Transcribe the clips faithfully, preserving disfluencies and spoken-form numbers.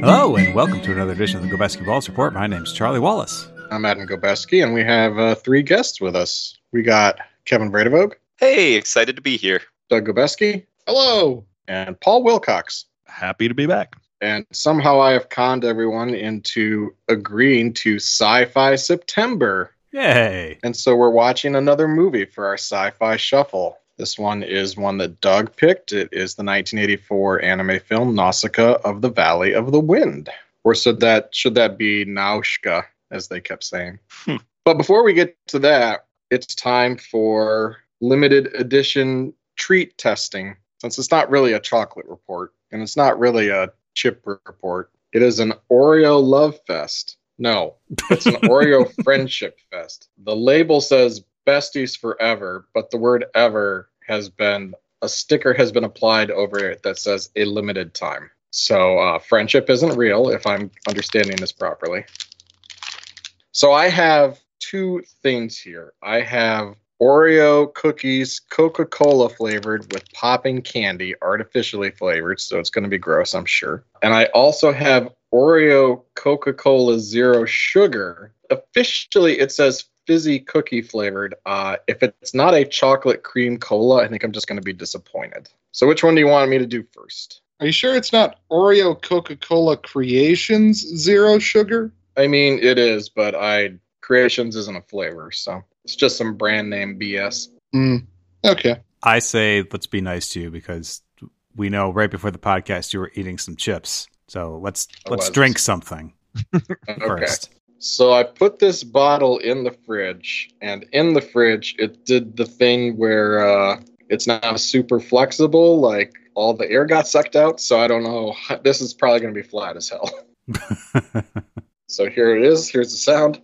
Hello, and welcome to another edition of the Gobeski Balls Report. My name's Charlie Wallace. I'm Adam Gobeski, and we have uh, three guests with us. We got Kevin Bredevoog. Hey, excited to be here. Doug Gobeski. Hello. And Paul Wilcox. Happy to be back. And somehow I have conned everyone into agreeing to Sci-Fi September. Yay. And so we're watching another movie for our Sci-Fi Shuffle. This one is one that Doug picked. It is the nineteen eighty-four anime film Nausicaa of the Valley of the Wind. Or should that, should that be Naushka, as they kept saying. Hmm. But before we get to that, it's time for limited edition treat testing. Since it's not really a chocolate report, and it's not really a chip report, it is an Oreo love fest. No, it's an Oreo friendship fest. The label says besties forever, but the word ever has been, a sticker has been applied over it that says a limited time. So uh, friendship isn't real, if I'm understanding this properly. So I have two things here. I have Oreo cookies, Coca-Cola flavored with popping candy, artificially flavored, so it's going to be gross, I'm sure. And I also have Oreo Coca-Cola Zero Sugar. Officially, it says fizzy cookie flavored. Uh, if it's not a chocolate cream cola, I think I'm just going to be disappointed. So which one do you want me to do first? Are you sure it's not Oreo Coca-Cola Creations Zero Sugar? I mean, it is, but I Creations isn't a flavor, so it's just some brand name B S. Mm, okay. I say let's be nice to you because we know right before the podcast you were eating some chips. So let's I let's was. drink something Okay. first. So I put this bottle in the fridge, and in the fridge, it did the thing where uh, it's not super flexible, like all the air got sucked out, so I don't know. This is probably going to be flat as hell. So here it is. Here's the sound.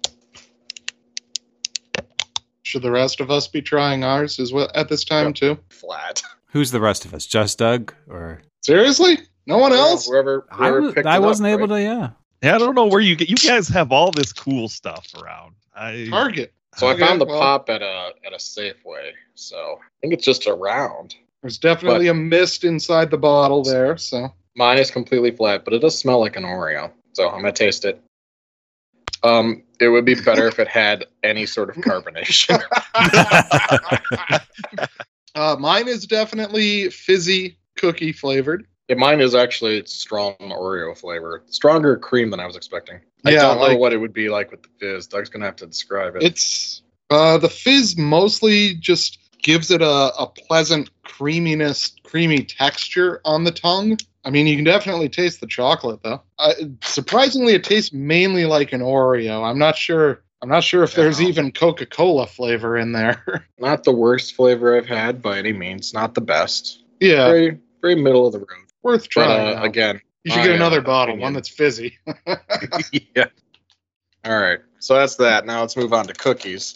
Should the rest of us be trying ours as well at this time, Yep. too? Flat. Who's the rest of us? Just Doug? Or Seriously? No one else? Whoever, I, whoever was, picked I it wasn't up, able right? to, yeah. Yeah, I don't know where you get. You guys have all this cool stuff around. I Target. So Okay, I found the well, pop at a at a Safeway. So I think it's just a round. There's definitely a mist inside the bottle there, so. Mine is completely flat, but it does smell like an Oreo. So I'm gonna taste it. Um, it would be better if it had any sort of carbonation. uh, mine is definitely fizzy cookie flavored. Yeah, mine is actually strong Oreo flavor. Stronger cream than I was expecting. I Yeah, don't know like- what it would be like with the fizz. Doug's gonna have to describe it. It's uh, the fizz mostly just gives it a, a pleasant creaminess, creamy texture on the tongue. I mean, you can definitely taste the chocolate though. Uh, surprisingly, it tastes mainly like an Oreo. I'm not sure. I'm not sure if there's Yeah. even Coca-Cola flavor in there. Not the worst flavor I've had by any means. Not the best. yeah, Very, very middle of the road. worth But trying. uh, though. again, you should my, get another uh, bottle, opinion- one that's fizzy. Yeah. All right. So that's that. Now let's move on to cookies.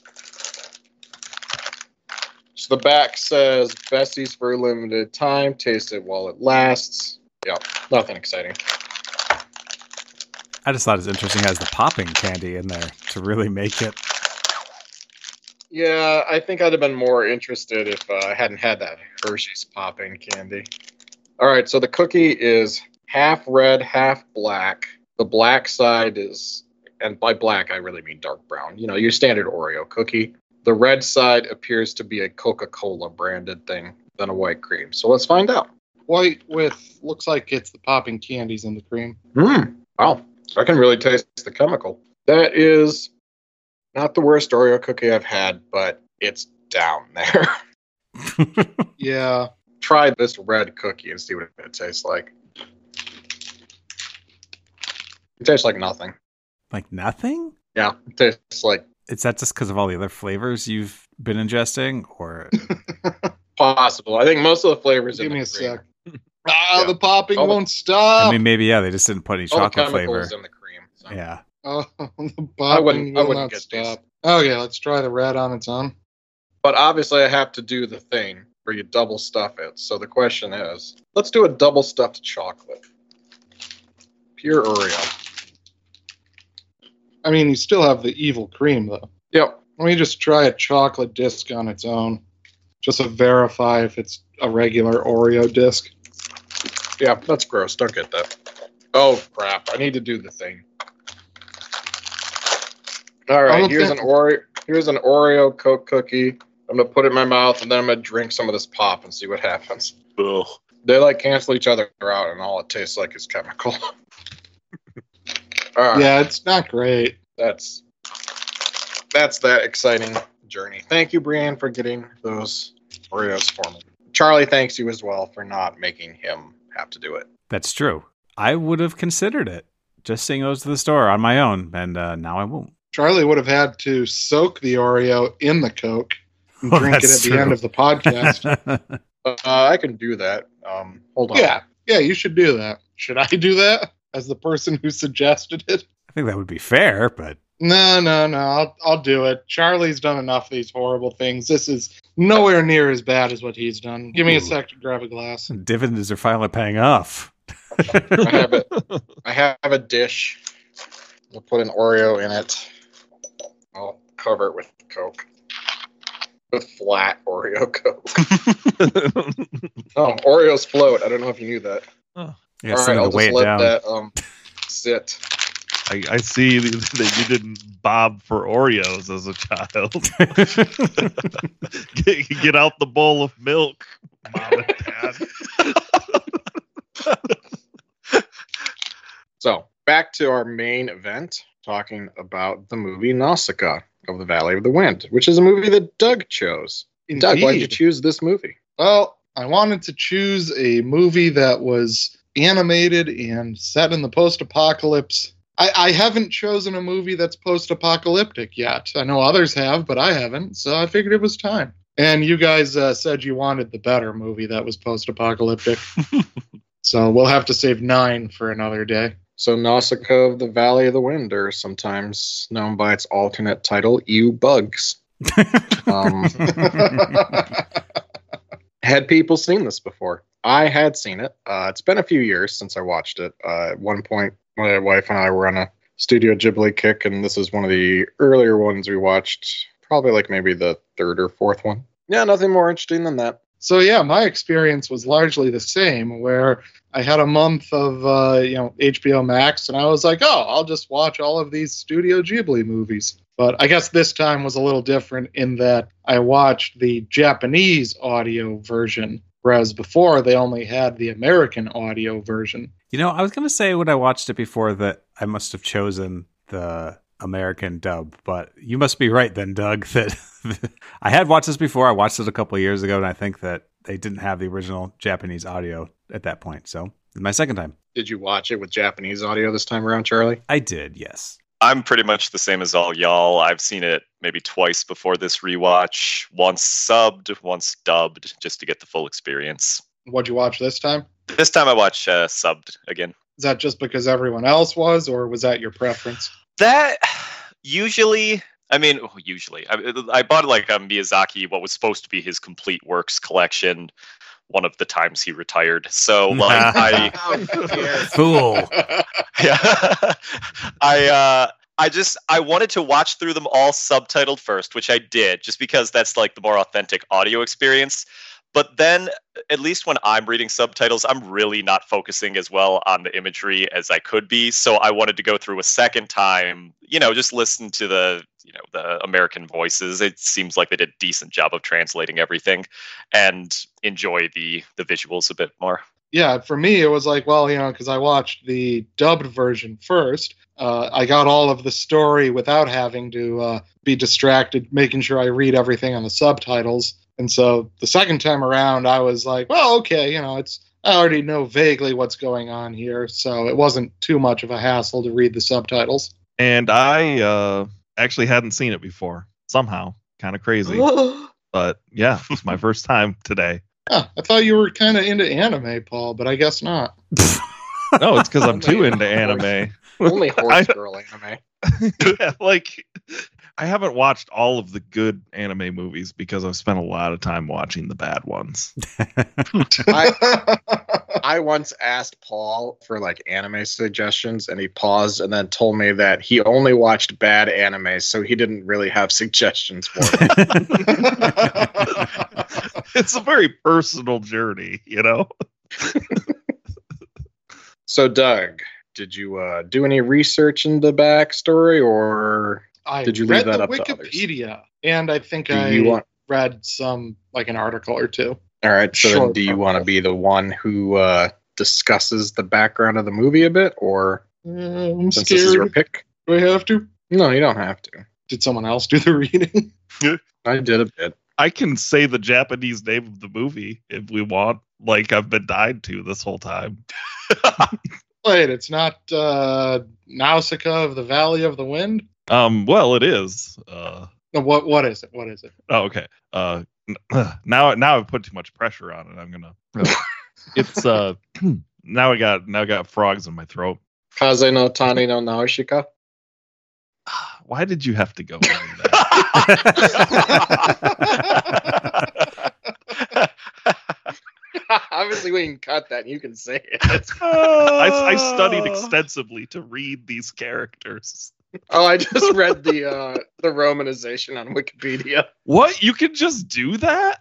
So the back says besties for a limited time. Taste it while it lasts. Yep. Nothing exciting. I just thought it's interesting it has the popping candy in there to really make it. Yeah, I think I'd have been more interested if uh, I hadn't had that Hershey's popping candy. All right. So the cookie is half red, half black. The black side is, and by black, I really mean dark brown. You know, your standard Oreo cookie. The red side appears to be a Coca-Cola branded thing than a white cream. So let's find out. White with looks like it's the popping candies in the cream. Mm. Wow. So I can really taste the chemical. That is not the worst Oreo cookie I've had, but it's down there. Yeah, Try this red cookie and see what it tastes like. It tastes like nothing. Like nothing? Yeah, it tastes like Is that just because of all the other flavors you've been ingesting? Or possible. I think most of the flavors give in me the a cream. sec. Ah, Yeah. the popping All the- won't stop. I mean, maybe, yeah, they just didn't put any All the chocolate chemicals flavor. in the cream. So. Yeah. Oh, the I popping wouldn't- I will wouldn't not get stop. Okay, let's try the red on its own. But obviously, I have to do the thing where you double stuff it. So the question is, let's do a double stuffed chocolate. Pure Oreo. I mean, you still have the evil cream, though. Yep. Let me just try a chocolate disc on its own, just to verify if it's a regular Oreo disc. Yeah, that's gross. Don't get that. Oh, crap. I need to do the thing. All right, don't here's think- an Oreo. Here's an Oreo Coke cookie. I'm gonna put it in my mouth, and then I'm gonna drink some of this pop and see what happens. Ugh. They like cancel each other out, and all it tastes like is chemical. All right, Yeah, it's not great. that's that's that exciting journey. Thank you, Brienne, for getting those Oreos for me. Charlie thanks you as well for not making him have to do it. That's true. I would have considered it. Just saying those to the store on my own, and uh, now I won't. Charlie would have had to soak the Oreo in the Coke and Oh, drink it at that's the true. end of the podcast. Uh, I can do that. Um, hold on. Yeah, yeah, you should do that. Should I do that as the person who suggested it? I think that would be fair, but No, no, no. I'll, I'll do it. Charlie's done enough of these horrible things. This is nowhere near as bad as what he's done. Give me a Ooh. sec to grab a glass. dividends are finally paying off. I have it. I have a dish. I'll put an Oreo in it. I'll cover it with Coke. With flat Oreo Coke. Oh, Oreos float. I don't know if you knew that. Yeah, All something right, I'll to weigh just it let down. that um sit. I, I see that you didn't bob for Oreos as a child. get, get out the bowl of milk, Mom and Dad. So back to our main event, talking about the movie Nausicaa of the Valley of the Wind, which is a movie that Doug chose. Doug, why did you Indeed. choose this movie? Well, I wanted to choose a movie that was animated and set in the post-apocalypse. I, I haven't chosen a movie that's post-apocalyptic yet. I know others have, but I haven't, so I figured it was time. And you guys uh, said you wanted the better movie that was post-apocalyptic. So we'll have to save nine for another day. So Nausicaa of the Valley of the Wind, or sometimes known by its alternate title, You Bugs. Um, had people seen this before? I had seen it. Uh, it's been a few years since I watched it. Uh, at one point, my wife and I were on a Studio Ghibli kick, and this is one of the earlier ones we watched. Probably like maybe the third or fourth one. Yeah, nothing more interesting than that. So yeah, my experience was largely the same, where I had a month of uh, you know H B O Max, and I was like, oh, I'll just watch all of these Studio Ghibli movies. But I guess this time was a little different in that I watched the Japanese audio version, whereas before they only had the American audio version. You know, I was going to say when I watched it before that I must have chosen the American dub, but you must be right then, Doug, that I had watched this before. I watched it a couple of years ago, and I think that they didn't have the original Japanese audio at that point. So it's my second time. Did you watch it with Japanese audio this time around, Charlie? I did, yes. I'm pretty much the same as all y'all. I've seen it maybe twice before this rewatch. Once subbed, once dubbed, just to get the full experience. What'd you watch this time? This time I watch uh, subbed again. Is that just because everyone else was, or was that your preference? That usually, I mean, oh, usually, I, I bought like a Miyazaki, what was supposed to be his complete works collection, one of the times he retired. So like I, Fool. yeah, I, uh, I just I wanted to watch through them all subtitled first, which I did, just because that's like the more authentic audio experience. But then, at least when I'm reading subtitles, I'm really not focusing as well on the imagery as I could be. So I wanted to go through a second time, you know, just listen to the, you know, the American voices. It seems like they did a decent job of translating everything, and enjoy the the visuals a bit more. Yeah, for me, it was like, well, you know, because I watched the dubbed version first. Uh, I got all of the story without having to uh, be distracted, making sure I read everything on the subtitles. And so the second time around, I was like, well, okay, you know, it's I already know vaguely what's going on here, so it wasn't too much of a hassle to read the subtitles. And I uh, actually hadn't seen it before. Somehow, kind of crazy. But yeah, it's my first time today. Huh, I thought you were kind of into anime, Paul, but I guess not. No, it's because I'm too into anime. Only horse I- girl anime. Yeah, like I haven't watched all of the good anime movies because I've spent a lot of time watching the bad ones. I I once asked Paul for like anime suggestions, and he paused and then told me that he only watched bad anime, so he didn't really have suggestions for me. It's a very personal journey, you know? So, Doug, did you uh, do any research into backstory, or I did you read leave that the up to others? Wikipedia, and I think Do I you want- read some, like an article or two. All right, so then Short do you article. want to be the one who uh, discusses the background of the movie a bit, or Uh, I'm since this is your scared. pick? Do I have to? No, you don't have to. Did someone else do the reading? I did a bit. I can say the Japanese name of the movie if we want. Like I've been dying to this whole time. Wait, it's not uh, Nausicaa of the Valley of the Wind? Um, well, it is. Uh, No, what what is it? What is it? oh, okay. Uh, now now I've put too much pressure on it. I'm gonna. It's uh. Now I got now I got frogs in my throat. Kaze no Tani no Naoshika. Why did you have to go into that? Obviously, we can cut that and you can say it. I, I studied extensively to read these characters. Oh, I just read the uh, the romanization on Wikipedia. What? You can just do that?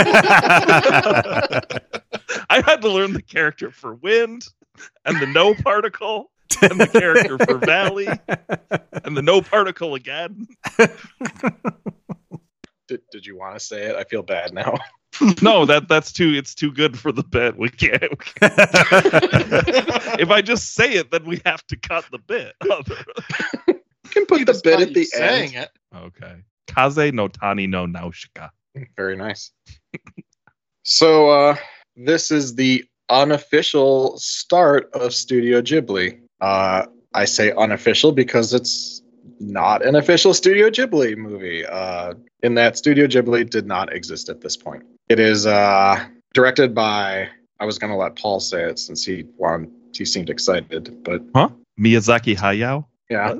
I had to learn the character for wind and the no particle and the character for valley and the no particle again. Did, did you want to say it? I feel bad now. No, that that's too it's too good for the bit. We can't. We can't. If I just say it, then we have to cut the bit. You can put the That's bit not at you the saying end. it. Okay. Kaze no Tani no Nausicaa. Very nice. So uh, this is the unofficial start of Studio Ghibli. Uh, I say unofficial because it's not an official Studio Ghibli movie. Uh, in that Studio Ghibli did not exist at this point. It is uh, directed by. I was going to let Paul say it since he wanted, he seemed excited, but Huh? Miyazaki Hayao? yeah.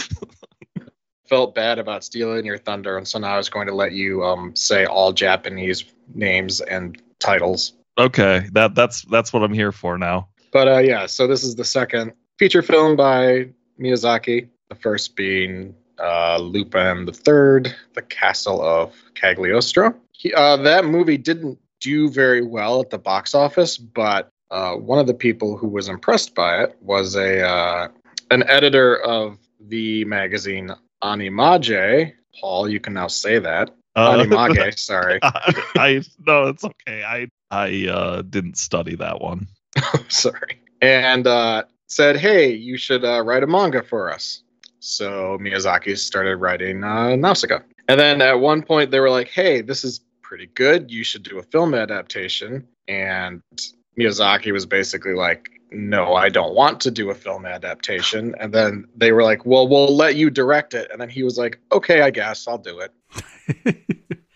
Felt bad about stealing your thunder, and so now I was going to let you um, say all Japanese names and titles. Okay, that that's that's what I'm here for now. But uh, yeah, so this is the second feature film by Miyazaki. The first being uh, Lupin the Third, The Castle of Cagliostro. He, uh, that movie didn't do very well at the box office, but uh, one of the people who was impressed by it was a uh, an editor of the magazine Animage. Paul, you can now say that. Uh, Animage, sorry. I, I no, it's okay. I I uh, didn't study that one. Sorry. And uh, said, hey, you should uh, write a manga for us. So Miyazaki started writing uh, Nausicaa. And then at one point they were like, hey, this is pretty good. You should do a film adaptation. And Miyazaki was basically like, no, I don't want to do a film adaptation. And then they were like, well, we'll let you direct it. And then he was like, okay, I guess I'll do it.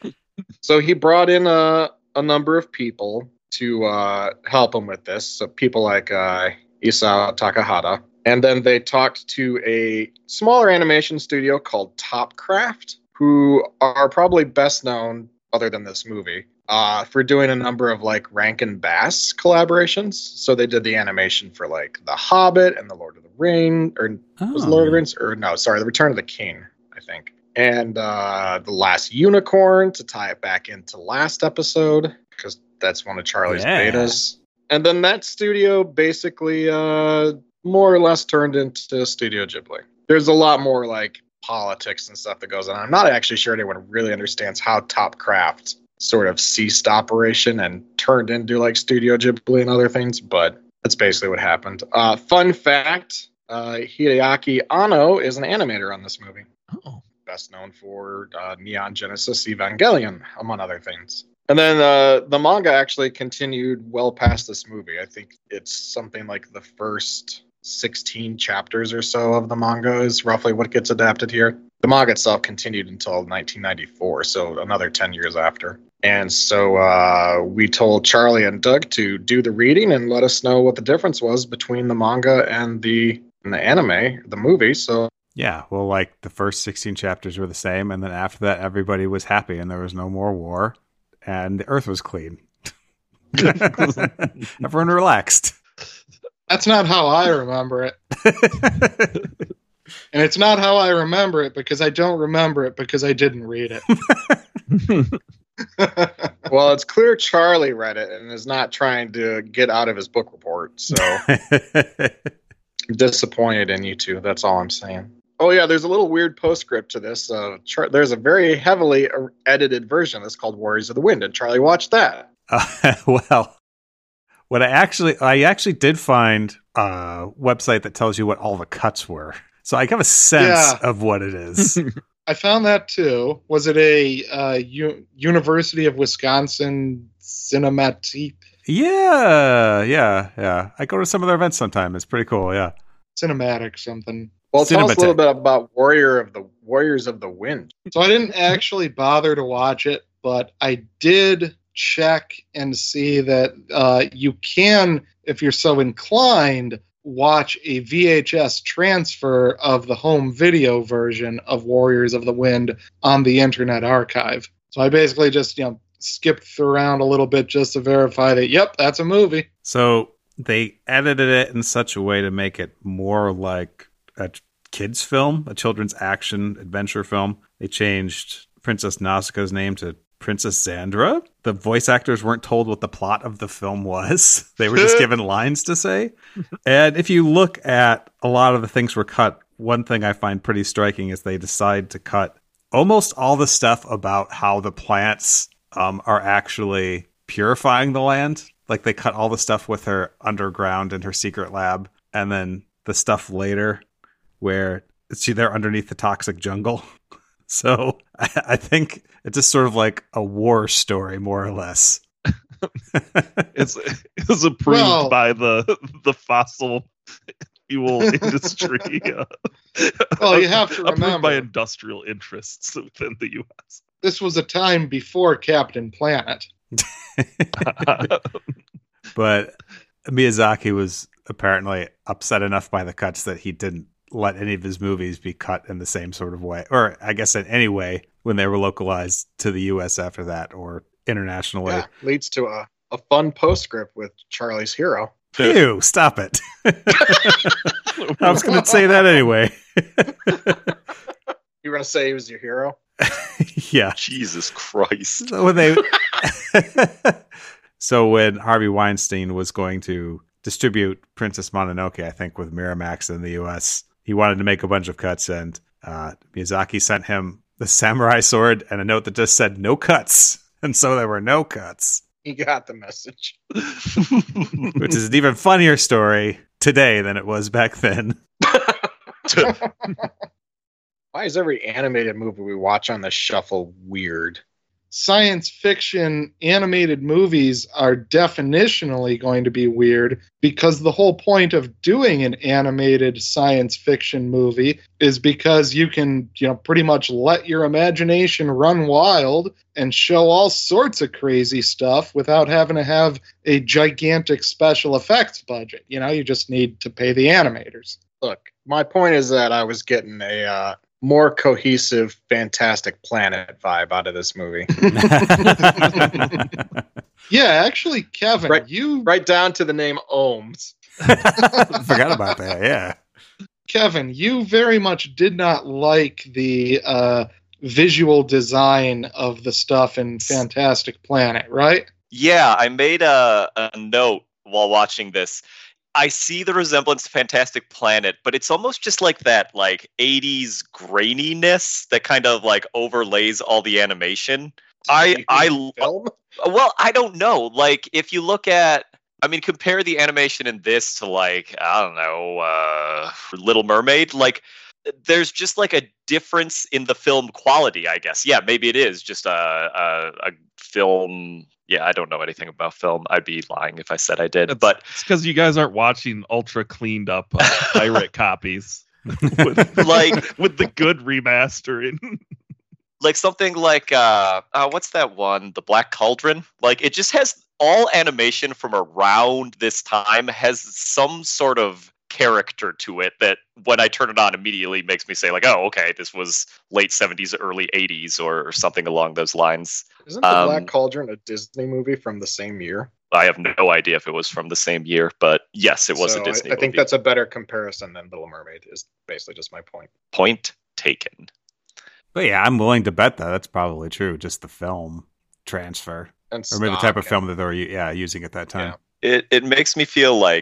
So he brought in a, a number of people to uh, help him with this. So people like uh, Isao Takahata. And then they talked to a smaller animation studio called Topcraft, who are probably best known, other than this movie, uh, for doing a number of like Rankin Bass collaborations. So they did the animation for like The Hobbit and The Lord of the Rings, or Oh. was it Lord of the Rings? Or no, sorry, The Return of the King, I think. And uh, The Last Unicorn to tie it back into last episode, because that's one of Charlie's Yeah. betas. And then that studio basically uh, more or less turned into Studio Ghibli. There's a lot more like politics and stuff that goes on. I'm not actually sure anyone really understands how Topcraft sort of ceased operation and turned into like Studio Ghibli and other things, but that's basically what happened. Uh, fun fact, uh, Hideaki Anno is an animator on this movie. Oh. Best known for uh, Neon Genesis Evangelion, among other things. And then uh, the manga actually continued well past this movie. I think it's something like the first sixteen chapters or so of the manga is roughly what gets adapted here. The manga itself continued until nineteen ninety-four, so another ten years after. And so uh, we told Charlie and Doug to do the reading and let us know what the difference was between the manga and the, and the anime, the movie. So Yeah, well, like the first sixteen chapters were the same, and then after that, everybody was happy, and there was no more war, and the Earth was clean. Everyone relaxed. That's not how I remember it. And it's not how I remember it because I don't remember it because I didn't read it. well, it's clear Charlie read it and is not trying to get out of his book report. So I'm disappointed in you two. That's all I'm saying. Oh yeah, there's a little weird postscript to this. Uh, Char- there's a very heavily edited version of this called Warriors of the Wind, and Charlie watched that. Uh, well, what I actually I actually did find a website that tells you what all the cuts were, so I have a sense Yeah. of what it is. I found that too. Was it a uh, U- University of Wisconsin Cinematic Yeah, yeah, yeah. I go to some of their events sometime. It's pretty cool. Yeah. Cinematic something? Well, tell us a little Cinematech. bit about Warrior of the Warriors of the Wind. So I didn't actually bother to watch it, but I did check and see that uh, you can, if you're so inclined, watch a V H S transfer of the home video version of Warriors of the Wind on the Internet Archive. So I basically just, you know, skipped around a little bit just to verify that, yep, that's a movie. So they edited it in such a way to make it more like a kids film, a children's action adventure film. They changed Princess Nausicaa's name to Princess Xandra. The voice actors weren't told what the plot of the film was. They were just given lines to say. And if you look at a lot of the things were cut, one thing I find pretty striking is they decide to cut almost all the stuff about how the plants um, are actually purifying the land. Like they cut all the stuff with her underground in her secret lab, and then the stuff later where see they're underneath the toxic jungle. So I, I think it's just sort of like a war story, more or less. It's it's approved Well- by the the fossil fuel industry. Uh, Well, you have to approved by remember, industrial interests within the U S. this was a time before Captain Planet. But Miyazaki was apparently upset enough by the cuts that he didn't let any of his movies be cut in the same sort of way, or I guess in any way when they were localized to the U S after that or internationally. Yeah, leads to a, a fun postscript with Charlie's hero. Ew, stop it. I was going to say that anyway. You were going to say he was your hero? Yeah. Jesus Christ. So when they So when Harvey Weinstein was going to distribute Princess Mononoke, I think with Miramax in the U S, he wanted to make a bunch of cuts, and uh, Miyazaki sent him the samurai sword and a note that just said no cuts. And so there were no cuts, He got the message. which is an even funnier story today than it was back then. Why is every animated movie we watch on the shuffle weird? Science fiction animated movies are definitionally going to be weird because the whole point of doing an animated science fiction movie is because you can, you know, pretty much let your imagination run wild and show all sorts of crazy stuff without having to have a gigantic special effects budget. You know, you just need to pay the animators. Look, my point is that I was getting a uh, more cohesive Fantastic Planet vibe out of this movie. Yeah, actually, Kevin, Right- you Right down to the name Ohms. Forgot about that, yeah. Kevin, you very much did not like the uh, visual design of the stuff in Fantastic Planet, right? Yeah, I made a, a note while watching this. I see the resemblance to Fantastic Planet, but it's almost just like that like eighties graininess that kind of like overlays all the animation. I I film. well, I don't know. Like if you look at I mean compare the animation in this to like I don't know, uh Little Mermaid, like there's just like a difference in the film quality, I guess. Yeah, maybe it is just a a, a film. Yeah, I don't know anything about film. I'd be lying if I said I did. But It's because you guys aren't watching ultra cleaned up uh, pirate copies with, like with the good remastering. like something like uh, uh what's that one? The Black Cauldron. Like it just has all animation from around this time has some sort of character to it that when I turn it on immediately makes me say like, oh, okay, this was late seventies, early eighties or, or something along those lines. Isn't the Um, Black Cauldron a Disney movie from the same year? I have no idea if it was from the same year, but yes, it was So a Disney I, I think movie. that's a better comparison than Little Mermaid. Is basically just my point. Point taken. But yeah, I'm willing to bet that that's probably true. Just the film transfer, And or maybe the stock type of and- film that they were yeah using at that time. It it makes me feel like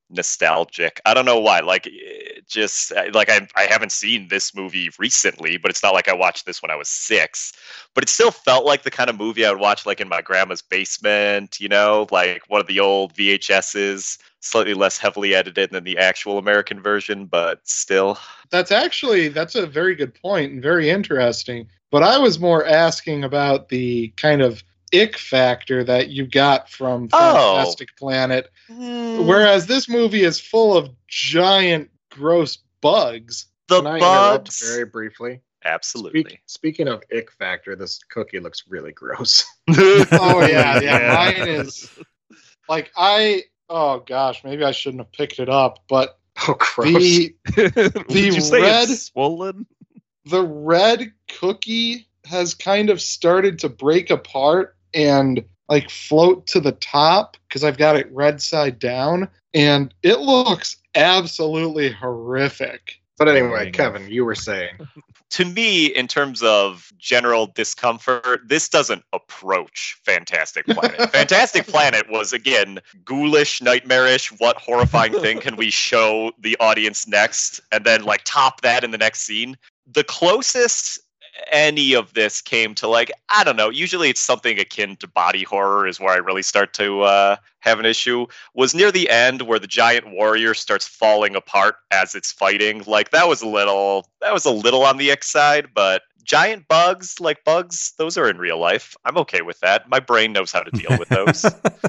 nostalgic. I don't know why. Like, it just like I I haven't seen this movie recently, but it's not like I watched this when I was six. But it still felt like the kind of movie I would watch like in my grandma's basement, you know, like one of the old V H S's, slightly less heavily edited than the actual American version, but still. That's actually, that's a very good point and very interesting. But I was more asking about the kind of ick factor that you got from Fantastic oh. Planet. Mm. Whereas this movie is full of giant, gross bugs. The Can I bugs. interrupt very briefly? Absolutely. Speak, speaking of ick factor, this cookie looks really gross. Oh, yeah, yeah. Mine is like, I, oh gosh, maybe I shouldn't have picked it up, but oh, gross. the, Did the you say red, it's swollen? The red cookie has kind of started to break apart and like float to the top because I've got it red side down, and it looks absolutely horrific. But anyway, Kevin, you were saying. To me, in terms of general discomfort, this doesn't approach Fantastic Planet. Fantastic Planet was, again, ghoulish, nightmarish. What horrifying thing can we show the audience next? And then, like, top that in the next scene. The closest any of this came to, like, I don't know, usually it's something akin to body horror is where I really start to uh, have an issue, was near the end where the giant warrior starts falling apart as it's fighting. Like, that was a little, that was a little on the X side, but giant bugs, like bugs, those are in real life. I'm okay with that. My brain knows how to deal with those.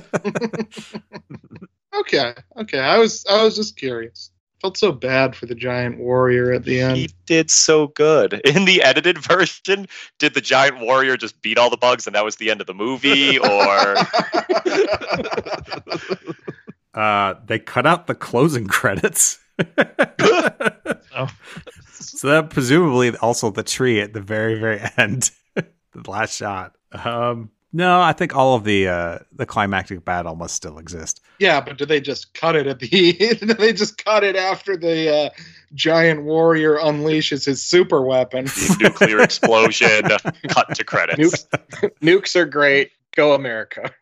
okay, okay. I was, I was just curious. Felt so bad for the giant warrior at the end. He did so good. In the edited version, did the giant warrior just beat all the bugs and that was the end of the movie? Or uh, they cut out the closing credits. Oh. So that presumably also the tree at the very, very end. The last shot. Um, no, I think all of the uh, the climactic battle must still exist. Yeah, but do they just cut it at the? Do they just cut it after the uh, giant warrior unleashes his super weapon? Nuclear explosion. Cut to credits. Nukes, nukes are great. Go America.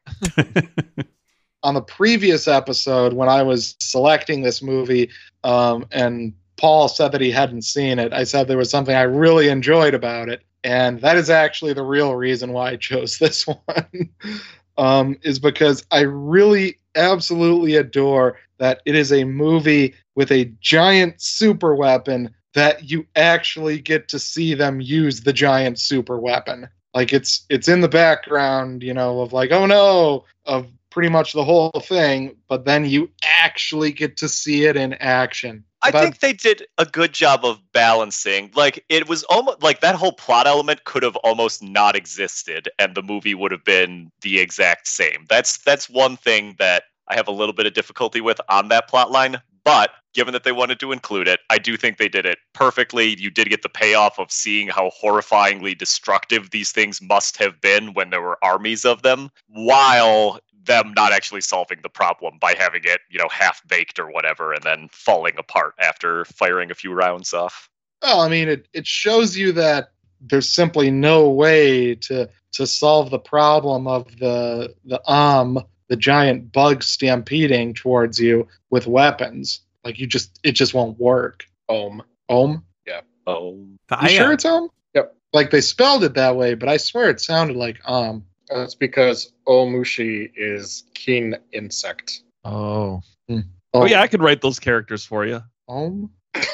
On the previous episode, when I was selecting this movie, um, and Paul said that he hadn't seen it, I said there was something I really enjoyed about it. And that is actually the real reason why I chose this one, um, is because I really absolutely adore that it is a movie with a giant super weapon that you actually get to see them use the giant super weapon. Like it's it's in the background, you know, of like, oh no, of pretty much the whole thing, but then you actually get to see it in action. I But- think they did a good job of balancing. Like, it was almost like that whole plot element could have almost not existed and the movie would have been the exact same. That's that's one thing that I have a little bit of difficulty with on that plot line. But given that they wanted to include it, I do think they did it perfectly. You did get the payoff of seeing how horrifyingly destructive these things must have been when there were armies of them, while them not actually solving the problem by having it, you know, half baked or whatever, and then falling apart after firing a few rounds off. Well, I mean, it, it shows you that there's simply no way to to solve the problem of the the um the giant bug stampeding towards you with weapons. Like you just it just won't work. Ohm. Ohm? Oh, You sure it's ohm? Yep. Like they spelled it that way, but I swear it sounded like um. That's because Omushi is keen insect. Oh. Hmm. Oh yeah, I could write those characters for you. Ohm?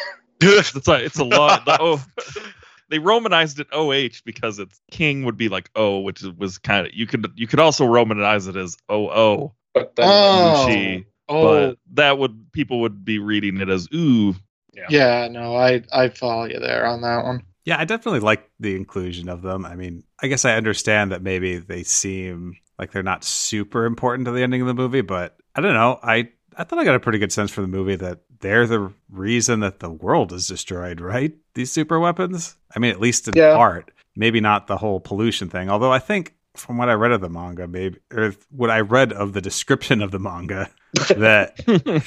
It's a it's a lot. The, oh, they Romanized it O H because it's king would be like O, which was kind of you could you could also Romanize it as O O. But then Oh. Mushi, Oh. but that would people would be reading it as ooh. yeah. Yeah, no, I I follow you there on that one. Yeah, I definitely like the inclusion of them. I mean, I guess I understand that maybe they seem like they're not super important to the ending of the movie, but I don't know. I, I thought I got a pretty good sense from the movie that they're the reason that the world is destroyed, right? These super weapons? I mean, at least in Yeah. part. Maybe not the whole pollution thing. Although I think from what I read of the manga, maybe, or what I read of the description of the manga, that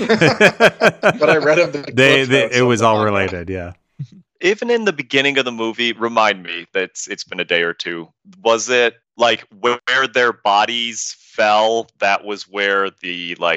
But I read of the they, cliff they notes it of was the all manga. related. Yeah. even in the beginning of the movie, remind me that it's, it's been a day or two. Was it like where their bodies fell? That was where the like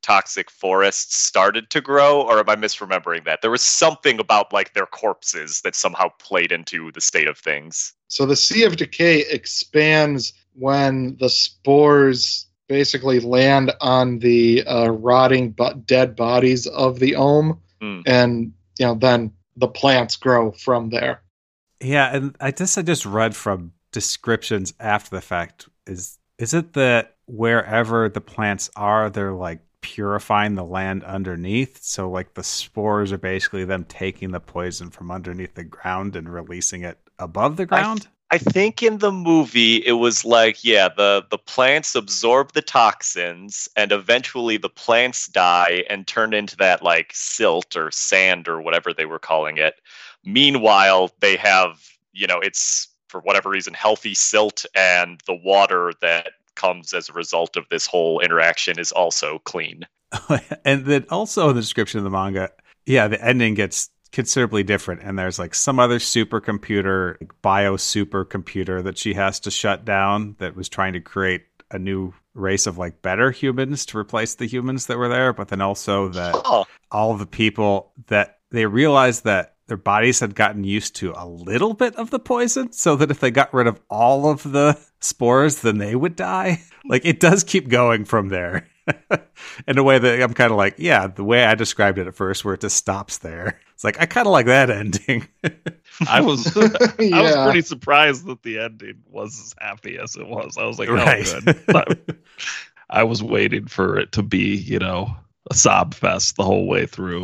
toxic forests started to grow, or am I misremembering that? There was something about like their corpses that somehow played into the state of things. So the Sea of Decay expands when the spores basically land on the uh, rotting but dead bodies of the Ohm, Mm. and you know then the plants grow from there. Yeah, and I guess I just read from descriptions after the fact. Is is it that wherever the plants are, they're like purifying the land underneath? So like the spores are basically them taking the poison from underneath the ground and releasing it above the ground? I think in the movie it was like, yeah, the, the plants absorb the toxins and eventually the plants die and turn into that like silt or sand or whatever they were calling it. Meanwhile, they have, you know, it's for whatever reason healthy silt, and the water that comes as a result of this whole interaction is also clean. And then also in the description of the manga, yeah, the ending gets considerably different, and there's like some other supercomputer, like bio supercomputer that she has to shut down that was trying to create a new race of like better humans to replace the humans that were there, but then also that Oh, all the people that they realized that their bodies had gotten used to a little bit of the poison, so that if they got rid of all of the spores, then they would die. Like it does keep going from there. In a way that I'm kind of like, yeah, the way I described it at first, where it just stops there. It's like, I kind of like that ending. I was I was Yeah. pretty surprised that the ending was as happy as it was. I was like, Right. oh, good. I was waiting for it to be, you know, a sob fest the whole way through.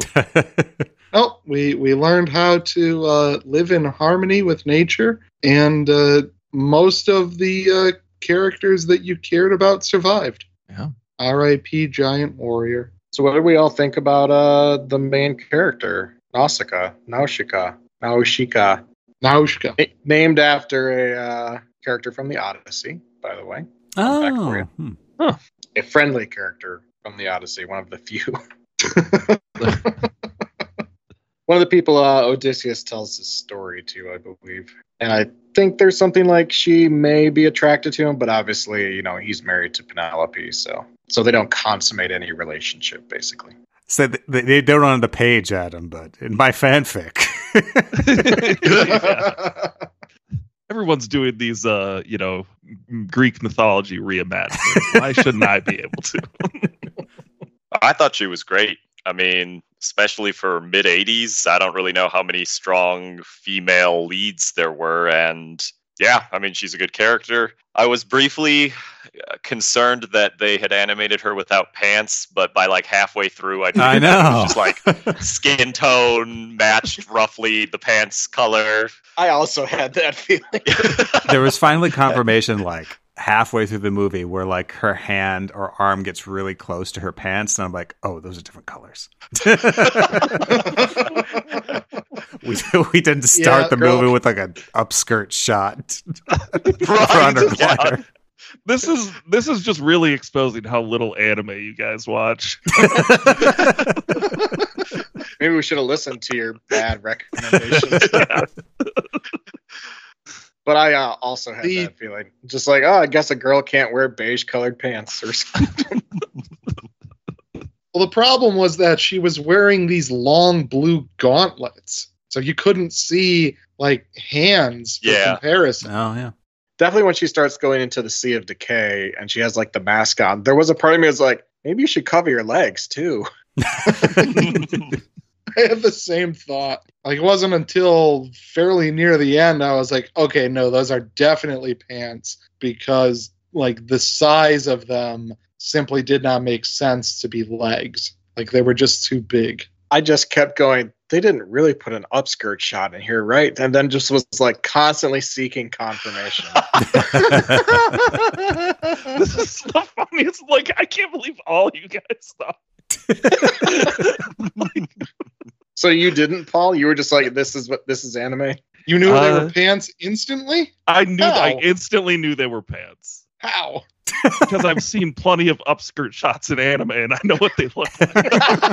Oh, we we learned how to uh, live in harmony with nature, and uh, most of the uh, characters that you cared about survived. Yeah. R I P Giant Warrior. So what do we all think about uh the main character, Nausicaa, Nausicaa, Nausicaa, Naushka. Na- named after a uh, character from the Odyssey, by the way, Back for Oh, you. hmm. a friendly character from the Odyssey, one of the few. One of the people uh, Odysseus tells his story to, I believe. And I think there's something like she may be attracted to him, but obviously, you know, he's married to Penelope, so so they don't consummate any relationship, basically. So th- they, they don't on the page, Adam, but in my fanfic. Everyone's doing these, uh, you know, Greek mythology reimaginings. Why shouldn't I be able to? I thought she was great. I mean, especially for mid eighties, I don't really know how many strong female leads there were. And yeah, I mean, she's a good character. I was briefly uh, concerned that they had animated her without pants, but by like halfway through, I, I it know. was just like skin tone matched roughly the pants color. I also had that feeling. There was finally confirmation, like halfway through the movie, where like her hand or arm gets really close to her pants, and I'm like, oh, those are different colors. we we didn't start Yeah, the girl. movie with like an upskirt shot for Right, underglider. yeah. This is this is just really exposing how little anime you guys watch. Maybe we should have listened to your bad recommendations. But I uh, also had The- that feeling. Just like, oh, I guess a girl can't wear beige colored pants or something. Well, the problem was that she was wearing these long blue gauntlets, so you couldn't see like hands for Yeah. comparison. Oh yeah. Definitely when she starts going into the Sea of Decay and she has like the mask on, there was a part of me that was like, maybe you should cover your legs too. I had the same thought. Like, it wasn't until fairly near the end I was like, okay, no, those are definitely pants, because like the size of them simply did not make sense to be legs. Like, they were just too big. I just kept going, they didn't really put an upskirt shot in here, right? And then just was like constantly seeking confirmation. This is the funniest. Like, I can't believe all you guys thought. So you didn't, Paul? You were just like, this is what this is anime? You knew they Uh, were pants instantly? I knew. I How? instantly knew they were pants How? because I've seen plenty of upskirt shots in anime, and I know what they look like.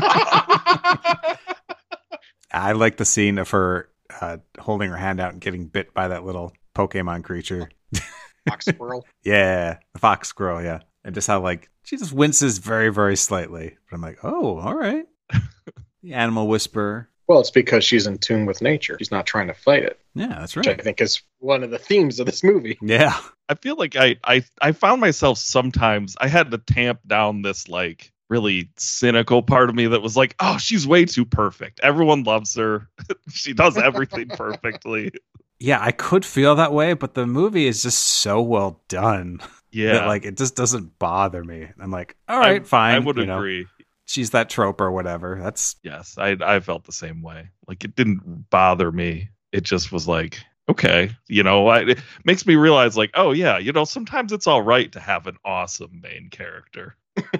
I like the scene of her uh, holding her hand out and getting bit by that little Pokemon creature. Fox squirrel. Yeah, the fox squirrel. Yeah, And just how, like, she just winces very, very slightly. But I'm like, oh, all right. The animal whisperer. Well, it's because she's in tune with nature. She's not trying to fight it. Yeah, that's Which right. I think is one of the themes of this movie. Yeah. I feel like I, I I found myself sometimes I had to tamp down this like really cynical part of me that was like, oh, she's way too perfect. Everyone loves her. She does everything perfectly. Yeah, I could feel that way, but the movie is just so well done Yeah. that, like, it just doesn't bother me. I'm like, all right, I, fine. I would you know, agree. she's that trope or whatever. That's Yes, I I felt the same way. Like it didn't bother me. It just was like, okay, you know, I, it makes me realize like, oh yeah, you know, sometimes it's all right to have an awesome main character.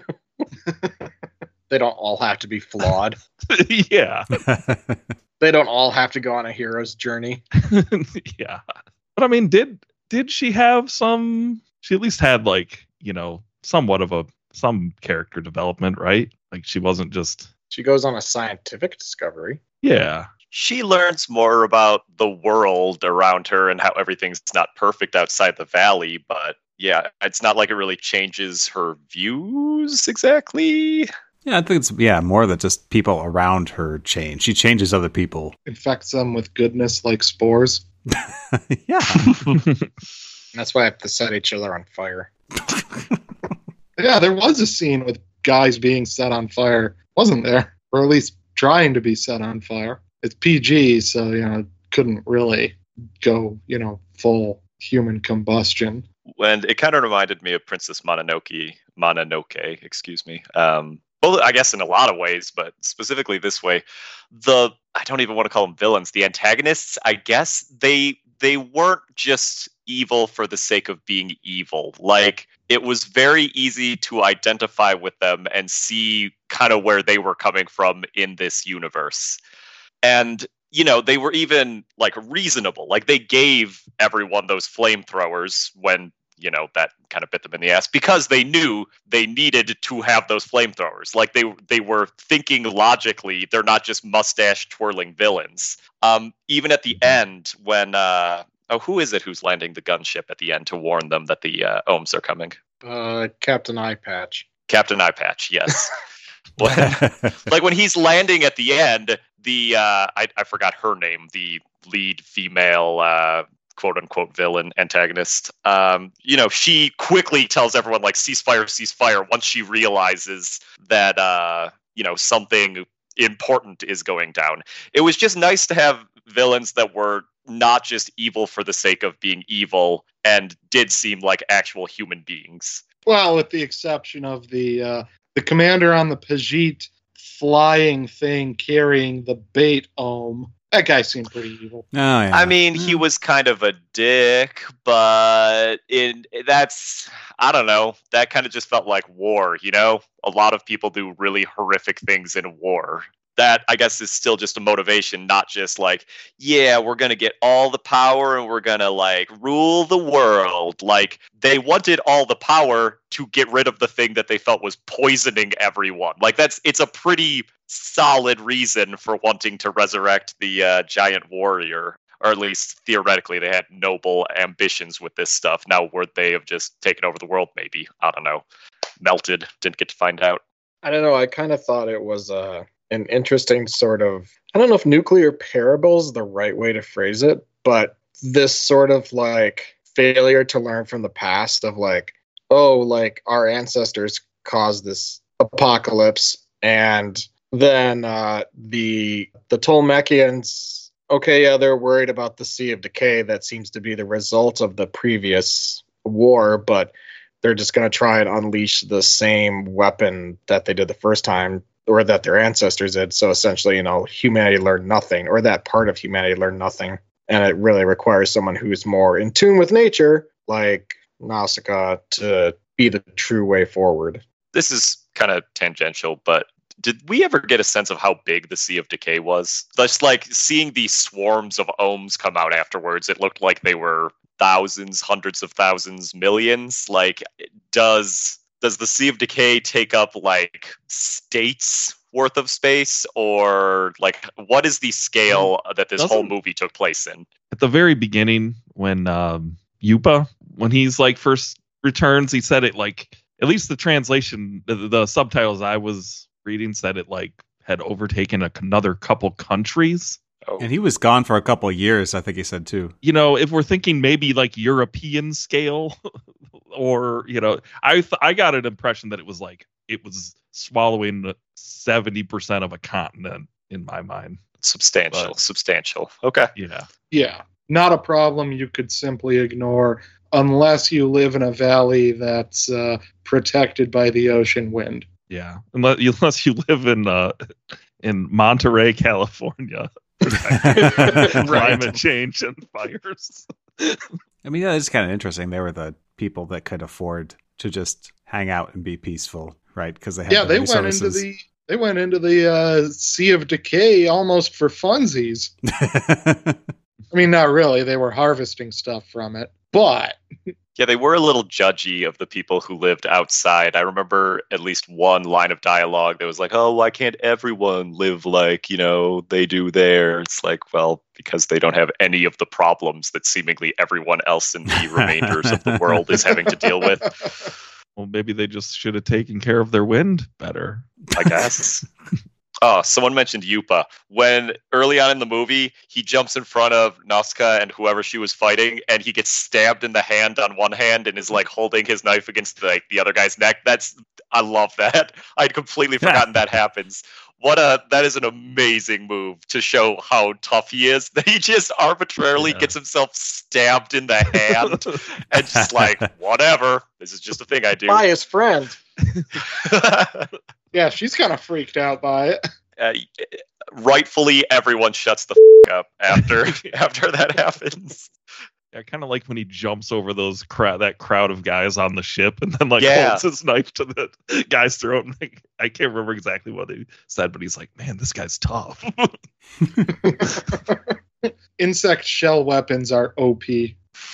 They don't all have to be flawed. Yeah. They don't all have to go on a hero's journey. Yeah. But I mean, did did she have some she at least had like, you know, somewhat of a some character development, right? Like she wasn't just She goes on a scientific discovery. yeah. She learns more about the world around her and how everything's not perfect outside the valley, but yeah, it's not like it really changes her views exactly. yeah, I think it's yeah more that just people around her change. She changes other people. Infects them with goodness like spores. Yeah. That's why I have to set each other on fire. Yeah, there was a scene with guys being set on fire, wasn't there? Or at least trying to be set on fire. It's P G, so, you know, couldn't really go, you know, full human combustion. And it kind of reminded me of Princess Mononoke, Mononoke, excuse me. Um, well, I guess in a lot of ways, but specifically this way, the I don't even want to call them villains. The antagonists, I guess they they weren't just evil for the sake of being evil. Like it was very easy to identify with them and see kind of where they were coming from in this universe. And you know, they were even like reasonable. Like they gave everyone those flamethrowers when, you know, that kind of bit them in the ass because they knew they needed to have those flamethrowers. Like they they were thinking logically. They're not just mustache twirling villains. Um, even at the end when uh, oh, who is it who's landing the gunship at the end to warn them that the uh, Ohms are coming? Uh, Captain Eye Patch. Captain Eye Patch, yes. When, like when he's landing at the end, the uh, I, I forgot her name, the lead female uh, quote unquote villain antagonist. Um, you know, she quickly tells everyone like ceasefire, ceasefire once she realizes that uh, you know, something important is going down. It was just nice to have villains that were not just evil for the sake of being evil and did seem like actual human beings. Well, with the exception of the uh, the commander on the Pajit flying thing carrying the bait ohm. That guy seemed pretty evil. Oh, yeah. I mean, he was kind of a dick, but in that's I don't know. That kind of just felt like war, you know? A lot of people do really horrific things in war. That, I guess, is still just a motivation, not just like, yeah, we're going to get all the power and we're going to, like, rule the world. Like, they wanted all the power to get rid of the thing that they felt was poisoning everyone. Like, that's, it's a pretty solid reason for wanting to resurrect the uh, giant warrior. Or at least, theoretically, they had noble ambitions with this stuff. Now, would they have just taken over the world, maybe? I don't know. Melted. Didn't get to find out. I don't know. I kind of thought it was uh, an interesting sort of, I don't know if nuclear parable is the right way to phrase it, but this sort of like failure to learn from the past of like, oh, like our ancestors caused this apocalypse, and then uh, the the Tolmekians, okay, yeah, they're worried about the Sea of Decay that seems to be the result of the previous war, but they're just going to try and unleash the same weapon that they did the first time, or that their ancestors did. So essentially, you know, humanity learned nothing, or that part of humanity learned nothing. And it really requires someone who's more in tune with nature, like Nausicaa, to be the true way forward. This is kind of tangential, but did we ever get a sense of how big the Sea of Decay was? Just like seeing these swarms of ohms come out afterwards, it looked like they were thousands, hundreds of thousands, millions. Like, does does the Sea of Decay take up like states worth of space, or like what is the scale that this Doesn't- whole movie took place in? At the very beginning, when um, Yupa, when he's like first returns, he said it like at least the translation, the, the subtitles I was reading said it like had overtaken a, another couple countries. Oh. And he was gone for a couple of years, I think he said too. You know, if we're thinking maybe like European scale, or you know, I th- I got an impression that it was like it was swallowing seventy percent of a continent in my mind. Substantial, But- substantial. Okay. Yeah. Yeah, not a problem you could simply ignore unless you live in a valley that's uh, protected by the ocean wind. Yeah, unless, unless you live in uh, in Monterey, California, climate change and fires. I mean, yeah, it's kind of interesting. They were the people that could afford to just hang out and be peaceful, right? Because they had Yeah, the they went resources. into the they went into the uh, Sea of Decay almost for funsies. I mean, not really. They were harvesting stuff from it, but Yeah, they were a little judgy of the people who lived outside. I remember at least one line of dialogue that was like, oh, why can't everyone live like, you know, they do there? It's like, well, because they don't have any of the problems that seemingly everyone else in the remainders of the world is having to deal with, Well, maybe they just should have taken care of their wind better. I guess. Oh, someone mentioned Yupa. When early on in the movie, he jumps in front of Nausicaa and whoever she was fighting, and he gets stabbed in the hand on one hand and is like holding his knife against like the other guy's neck. That's I love that. I'd completely forgotten that happens. What a that is an amazing move to show how tough he is. That he just arbitrarily Yeah. gets himself stabbed in the hand and just like whatever. This is just a thing I do. By his friend. yeah, she's kind of freaked out by it. uh, rightfully, everyone shuts the f- up after after that happens. I kind of like when he jumps over those crowd, that crowd of guys on the ship, and then like Yeah. holds his knife to the guy's throat. And, like, I can't remember exactly what he said, but he's like, "Man, this guy's tough." Insect shell weapons are O P.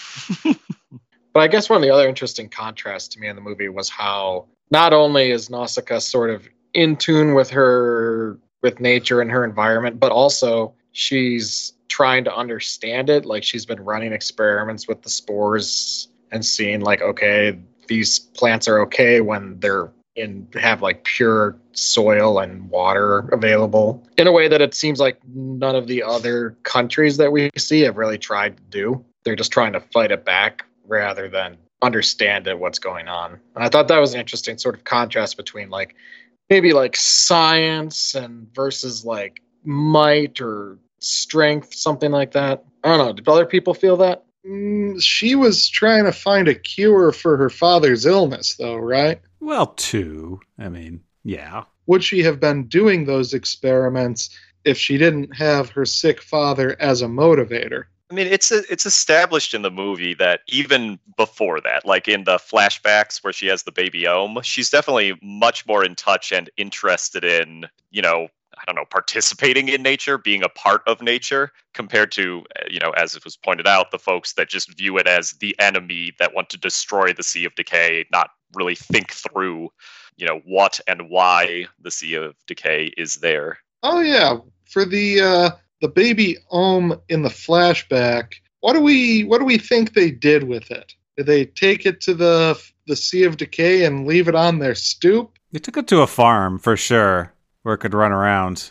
But I guess one of the other interesting contrasts to me in the movie was how not only is Nausicaa sort of in tune with her, with nature and her environment, but also she's trying to understand it. Like she's been running experiments with the spores and seeing like, okay, these plants are okay when they're in have like pure soil and water available in a way that it seems like none of the other countries that we see have really tried to do. They're just trying to fight it back rather than understand it, what's going on. And I thought that was an interesting sort of contrast between like maybe like science and versus like might or strength, something like that. I don't know. Did other people feel that? Mm, she was trying to find a cure for her father's illness, though, right? Well, two. I mean, yeah. Would she have been doing those experiments if she didn't have her sick father as a motivator? I mean, it's a, it's established in the movie that even before that, like in the flashbacks where she has the baby Ohm, she's definitely much more in touch and interested in, you know, I don't know, participating in nature, being a part of nature, compared to, you know, as it was pointed out, the folks that just view it as the enemy that want to destroy the Sea of Decay, not really think through, you know, what and why the Sea of Decay is there. Oh yeah, for the uh, the baby Ohm in the flashback, what do we what do we think they did with it? Did they take it to the the Sea of Decay and leave it on their stoop? They took it to a farm for sure where it could run around.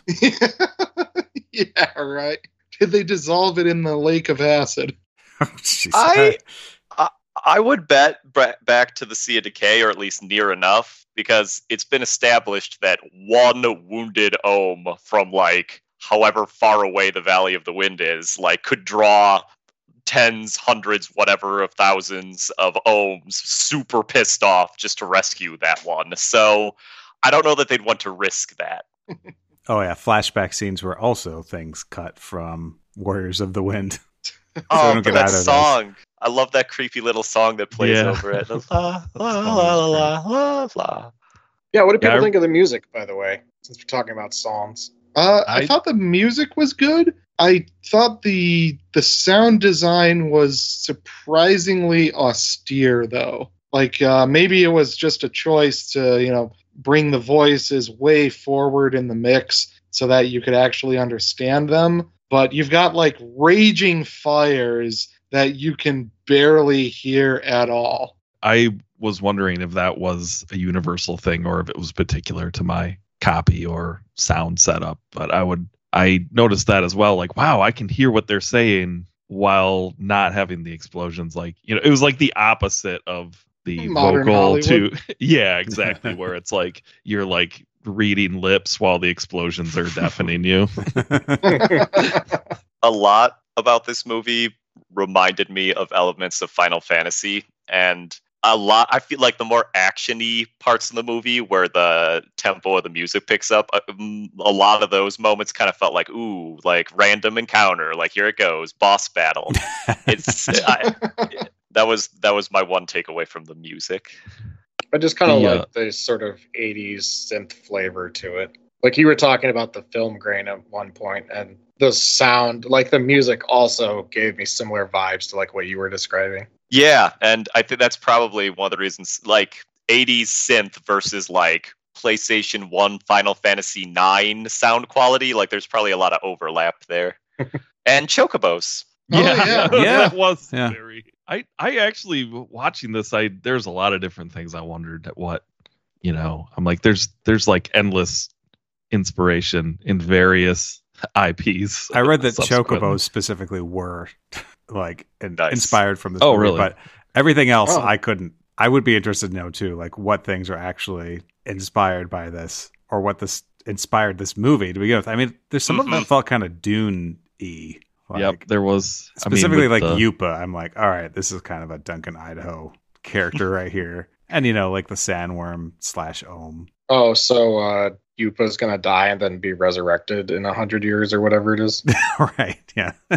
Yeah, right. Did they dissolve it in the lake of acid? Oh, jeez. I, I I would bet bra- back to the Sea of Decay, or at least near enough, because it's been established that one wounded Ohm from like however far away the Valley of the Wind is, like could draw tens, hundreds, whatever of thousands of Ohms super pissed off just to rescue that one. So I don't know that they'd want to risk that. Oh, yeah. Flashback scenes were also things cut from Warriors of the Wind. Oh, don't but get that out of this. song. I love that creepy little song that plays Yeah. over it. La, la, la, la, la, la, la. Yeah, what do people Yeah, I- think of the music, by the way, since we're talking about songs? Uh, I, I- thought the music was good. I thought the the sound design was surprisingly austere, though. Like uh, maybe it was just a choice to, you know, bring the voices way forward in the mix so that you could actually understand them. But you've got like raging fires that you can barely hear at all. I was wondering if that was a universal thing or if it was particular to my copy or sound setup. But I would, I noticed that as well. Like, wow, I can hear what they're saying while not having the explosions. Like, you know, it was like the opposite of the Modern vocal Hollywood. to, yeah, exactly. Where it's like you're like reading lips while the explosions are deafening you. A lot about this movie reminded me of elements of Final Fantasy, and a lot, I feel like the more action-y parts of the movie where the tempo of the music picks up, a, a lot of those moments kind of felt like, ooh, like random encounter, like here it goes, boss battle. It's I, that was that was my one takeaway from the music. I just kind of The, uh, like the sort of eighties synth flavor to it. Like you were talking about the film grain at one point, and the sound, like the music also gave me similar vibes to like what you were describing. Yeah, and I think that's probably one of the reasons, like eighties synth versus like PlayStation one Final Fantasy nine sound quality. Like there's probably a lot of overlap there. And chocobos. Oh, yeah, yeah. Yeah. that was Yeah. very. I I actually watching this. I there's a lot of different things I wondered at what, you know. I'm like there's there's like endless inspiration in various I Ps. I read that subsequently. chocobos specifically were like in, Nice. inspired from this Oh, movie, really? but everything else Oh. I couldn't. I would be interested to know too, like what things are actually inspired by this, or what this inspired this movie to begin with. I mean, there's some of them that felt kind of Dune-y. Like, Yep, there was I mean, specifically with like the- Yupa. I'm like, all right, this is kind of a Duncan Idaho character right here, and you know, like the sandworm slash Ohm. Oh, so uh, Yupa's gonna die and then be resurrected in a hundred years or whatever it is. Right? Yeah. I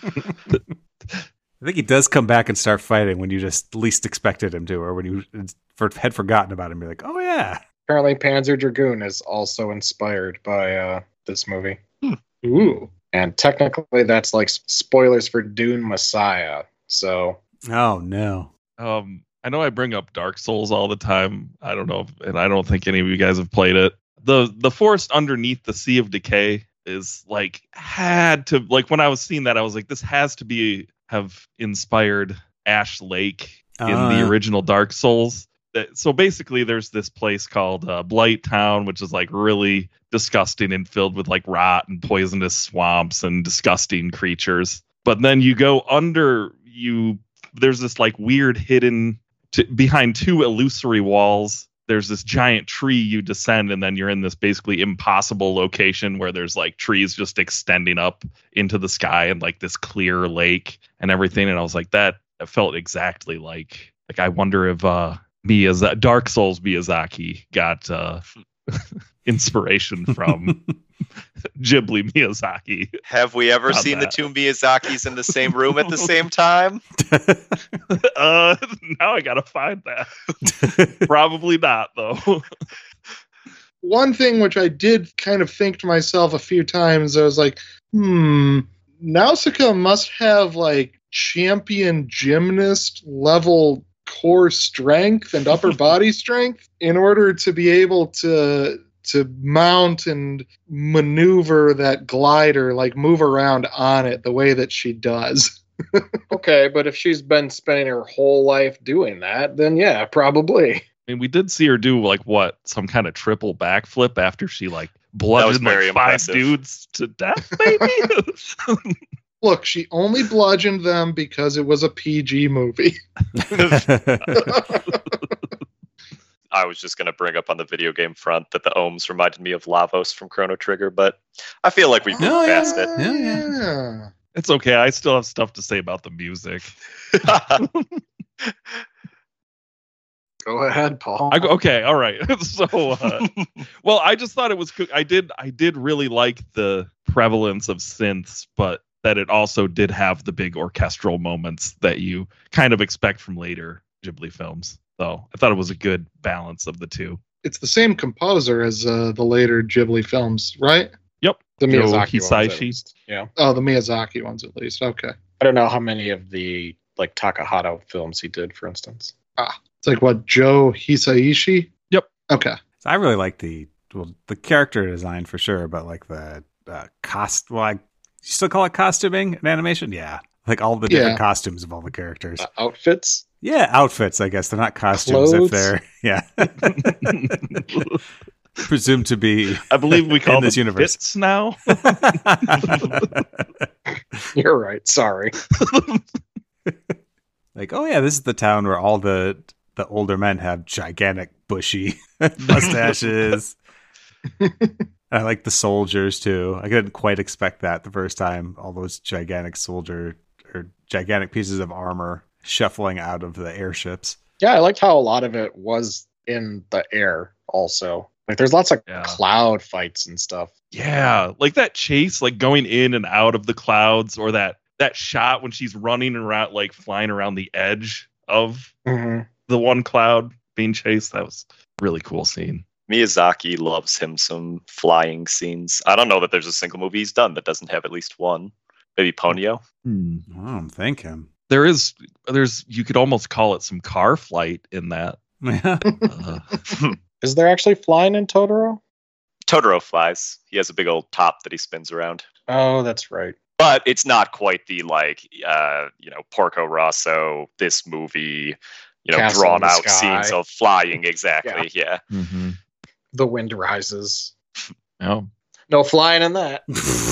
think he does come back and start fighting when you just least expected him to, or when you for, had forgotten about him. You're like, oh yeah. Apparently, Panzer Dragoon is also inspired by uh, this movie. Ooh. And technically, that's like s- spoilers for Dune Messiah. So, Oh no. Um, I know I bring up Dark Souls all the time. I don't know, if, and I don't think any of you guys have played it. the The forest underneath the Sea of Decay is like had to like when I was seeing that, I was like, this has to be have inspired Ash Lake in Uh. the original Dark Souls. That- So basically, there's this place called uh, Blight Town, which is like really disgusting and filled with like rot and poisonous swamps and disgusting creatures. But then you go under you. There's this like weird hidden t- behind two illusory walls. There's this giant tree you descend, and then you're in this basically impossible location where there's like trees just extending up into the sky and like this clear lake and everything. And I was like, that, that felt exactly like like I wonder if uh Miyazaki, Dark Souls Miyazaki got uh, inspiration from Ghibli Miyazaki. Have we ever About seen that. the two Miyazakis in the same room at the same time? Uh, now I gotta find that. Probably not, though. One thing which I did kind of think to myself a few times, I was like, hmm, Nausicaa must have like champion gymnast level core strength and upper body strength in order to be able to to mount and maneuver that glider, like move around on it the way that she does. okay, but if she's been spending her whole life doing that, then yeah, probably. I mean, we did see her do like what, some kind of triple backflip after she like bludgeoned very like five impressive. dudes to death, maybe. Look, she only bludgeoned them because it was a P G movie. I was just going to bring up on the video game front that the ohms reminded me of Lavos from Chrono Trigger, but I feel like we've moved No, yeah. past it. Yeah, yeah. Yeah. It's okay. I still have stuff to say about the music. Go ahead, Paul. I go, okay, all right. so, uh, well, I just thought it was. co- I did. I did really like the prevalence of synths, but that it also did have the big orchestral moments that you kind of expect from later Ghibli films. So I thought it was a good balance of the two. It's the same composer as uh, the later Ghibli films, right? Yep. the Joe Miyazaki ones, at Hisaishi. least. Yeah. Oh, the Miyazaki ones at least. Okay. I don't know how many of the like Takahata films he did, for instance. It's like what, Joe Hisaishi? Yep. Okay. I really like the well the character design for sure, but like the uh, cost. Well, I, you still call it costuming and animation? Yeah, like all the different Yeah. costumes of all the characters. Uh, outfits. Yeah, outfits, I guess. They're not costumes if Clothes? they're, yeah. Presumed to be I believe we call in this them universe. fits now. You're right. Sorry. Like, oh yeah, this is the town where all the the older men have gigantic bushy mustaches. I like the soldiers too. I didn't quite expect that the first time. All those gigantic soldier or gigantic pieces of armor shuffling out of the airships. Yeah, I liked how a lot of it was in the air also. Like there's lots of Yeah. cloud fights and stuff. Yeah, like that chase, like going in and out of the clouds, or that that shot when she's running around, like flying around the edge of Mm-hmm. the one cloud being chased. That was a really cool scene. Miyazaki loves him some flying scenes. I don't know that there's a single movie he's done that doesn't have at least one. Maybe Ponyo. Hmm. Oh, I'm thinking. There is, there's, you could almost call it some car flight in that. Yeah. Uh, Is there actually flying in Totoro? Totoro flies. He has a big old top that he spins around. Oh, that's right. But it's not quite the like uh, you know, Porco Rosso, this movie, you know, Castle drawn in the out Sky. scenes of flying exactly. yeah. mhm. The wind rises. Yeah. No flying in that.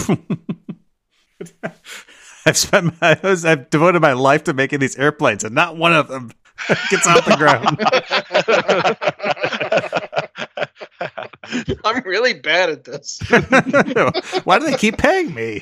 I've spent my, I've devoted my life to making these airplanes, and not one of them gets off the ground. I'm really bad at this. Why do they keep paying me?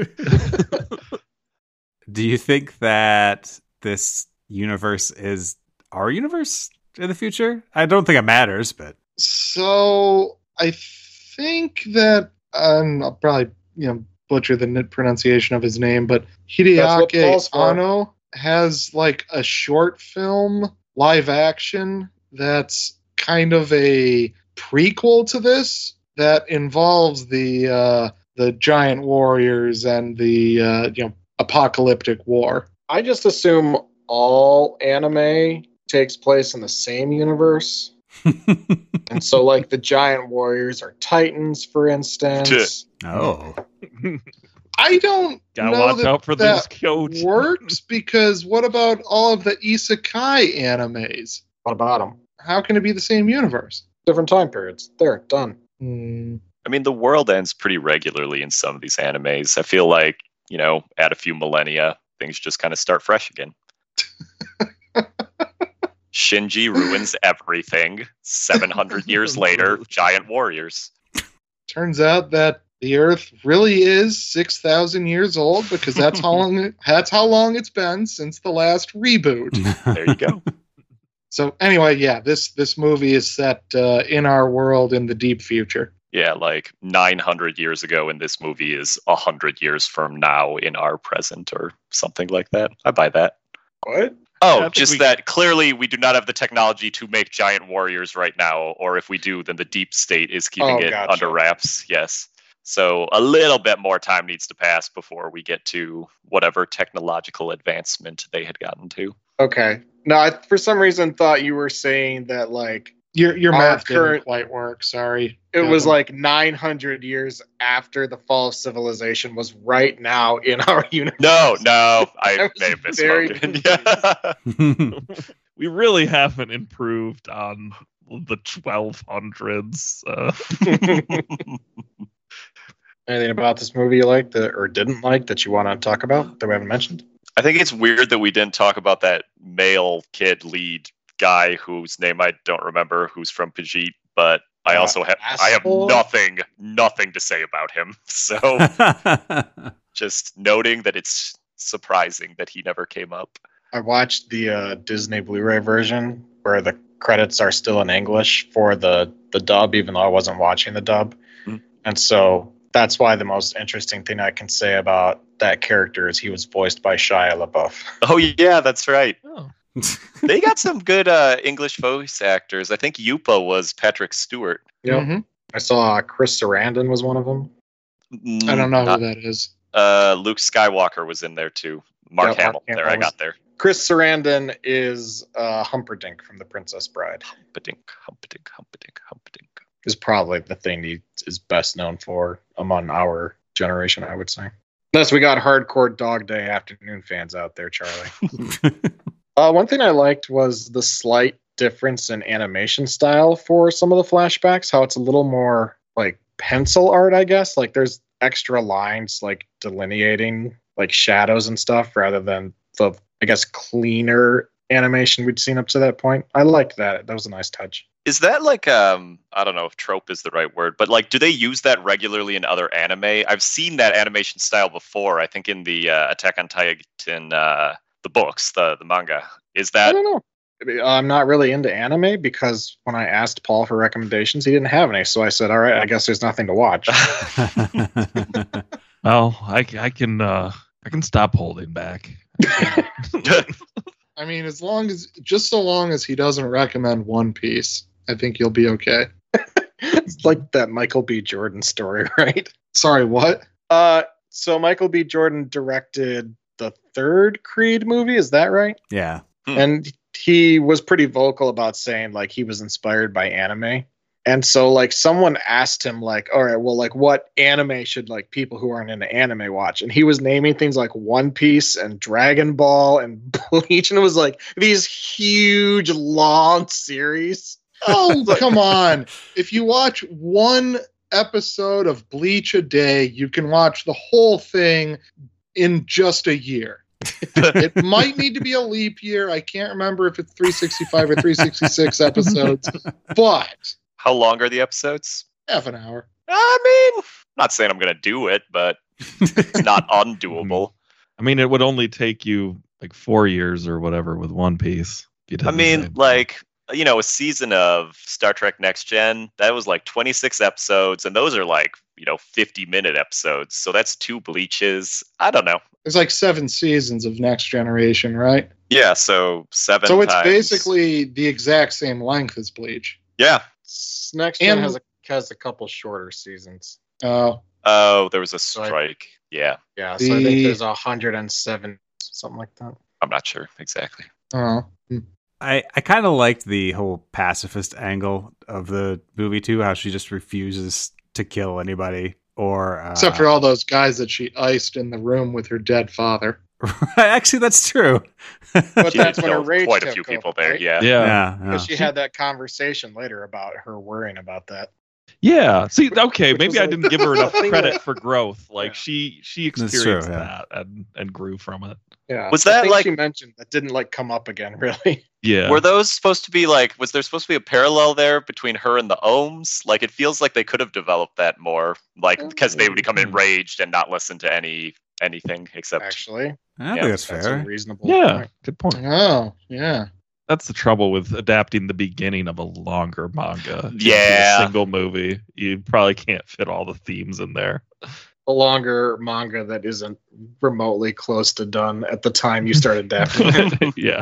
Do you think that this universe is our universe in the future? I don't think it matters, but So I think that um, I'll probably you know butcher the n- pronunciation of his name, but That's what Hideaki Paul's for. Anno has like a short film live action that's kind of a prequel to this that involves the uh, the giant warriors and the uh, you know apocalyptic war. I just assume all anime takes place in the same universe. And so, like, the giant warriors are titans, for instance. oh, I don't Gotta know watch that out for that those coach. works because what about all of the isekai animes? What about them? How can it be the same universe? Different time periods. There, done. Hmm. I mean, the world ends pretty regularly in some of these animes. I feel like, you know, add a few millennia, things just kind of start fresh again. Shinji ruins everything. seven hundred years later, giant warriors. Turns out that the Earth really is six thousand years old because that's how long that's how long it's been since the last reboot. There you go. So anyway, yeah, this this movie is set uh, in our world in the deep future. Yeah, like nine hundred years ago, and this movie is one hundred years from now in our present or something like that. I buy that. What? Oh, Yeah, I think just we- that clearly we do not have the technology to make giant warriors right now, or if we do, then the deep state is keeping Oh, it gotcha. under wraps. Yes. So a little bit more time needs to pass before we get to whatever technological advancement they had gotten to. Okay. No, I for some reason thought you were saying that, like, Your your Our math current- didn't quite work. Sorry. it was Kevin. like nine hundred years after the fall of civilization was right now in our universe. No, no, I, I was may have very misspoken. Yeah. We really haven't improved on the twelve hundreds. Uh, Anything about this movie you liked that, or didn't like that you want to talk about that we haven't mentioned? I think it's weird that we didn't talk about that male kid lead guy whose name I don't remember, who's from Pajit, but I Uh, also have I have Asshole? nothing nothing to say about him. So just noting that it's surprising that he never came up. I watched the uh, Disney Blu-ray version where the credits are still in English for the the dub, even though I wasn't watching the dub, Mhm. and so that's why the most interesting thing I can say about that character is he was voiced by Shia LaBeouf. Oh yeah, that's right. oh. They got some good uh, English voice actors. I think Yupa was Patrick Stewart. Yep. Mhm. I saw Chris Sarandon was one of them. I don't know Not- who that is. Uh, Luke Skywalker was in there too. Mark Yeah, Mark Hamill. There, I Hamill got there. Chris Sarandon is uh, Humperdinck from The Princess Bride. Humperdinck, Humperdinck, Humperdinck, Humperdinck. Is probably the thing he is best known for among our generation, I would say. Unless we got hardcore Dog Day Afternoon fans out there, Charlie. Uh, one thing I liked was the slight difference in animation style for some of the flashbacks. How it's a little more like pencil art, I guess. Like there's extra lines like delineating like shadows and stuff rather than the, I guess, cleaner animation we'd seen up to that point. I liked that. That was a nice touch. Is that like um I don't know if trope is the right word, but like do they use that regularly in other anime? I've seen that animation style before. I think in the uh, Attack on Titan uh, the books, the the manga. Is I that don't know. I'm not really into anime because when I asked Paul for recommendations, he didn't have any. So I said, all right, I guess there's nothing to watch. Well, I, I can uh, I can stop holding back. I mean, as long as just so long as he doesn't recommend One Piece, I think you'll be okay. It's like that Michael B. Jordan story, right? Sorry, what? Uh, so Michael B. Jordan directed the third Creed movie, is that right? Yeah. Hmm. And he was pretty vocal about saying like he was inspired by anime. And so like someone asked him like, all right, well, like what anime should like people who aren't into anime watch? And he was naming things like One Piece and Dragon Ball and Bleach, and it was like these huge long series. Oh, come on. If you watch one episode of Bleach a day, you can watch the whole thing in just a year. It might need to be a leap year. I can't remember if it's three sixty-five or three sixty-six episodes, but how long are the episodes? half an hour. I mean, not saying I'm gonna do it, but it's not undoable. I mean, it would only take you like four years or whatever with One Piece. if you did I the mean, same. like, you know, a season of Star Trek Next Gen, that was like twenty-six episodes, and those are like, you know, fifty minute episodes. So that's two Bleaches. I don't know. There's like seven seasons of Next Generation, right? Yeah, so seven So it's times. basically the exact same length as Bleach. Yeah. Next Gen And- has a has a couple shorter seasons. Oh, Oh, there was a So I- strike. Yeah, Yeah, so I think The- there's a hundred and seven, something like that. I'm not sure exactly. oh. I, I kind of liked the whole pacifist angle of the movie too, how she just refuses to kill anybody or uh, Except for all those guys that she iced in the room with her dead father. actually that's true. But She that's did when her kill rage quite a took few over, people there. right? Yeah. Yeah. yeah, yeah. Because she had that conversation later about her worrying about that. Yeah. See, okay, Which was maybe I a- didn't give her enough thing credit that- for growth. Like Yeah. she she That's experienced true, yeah. that and and grew from it. Yeah. Was the that thing like- she mentioned that didn't like come up again, really? Yeah. Were those supposed to be like, was there supposed to be a parallel there between her and the Ohms? Like, it feels like they could have developed that more, like, because they would become Mm. enraged and not listen to any anything except. Actually, I Yeah, think that's that's a fair. reasonable Yeah. point. Good point. Oh, yeah. That's the trouble with adapting the beginning of a longer manga into Yeah. a single movie. You probably can't fit all the themes in there. A longer manga that isn't remotely close to done at the time you started adapting it. Yeah.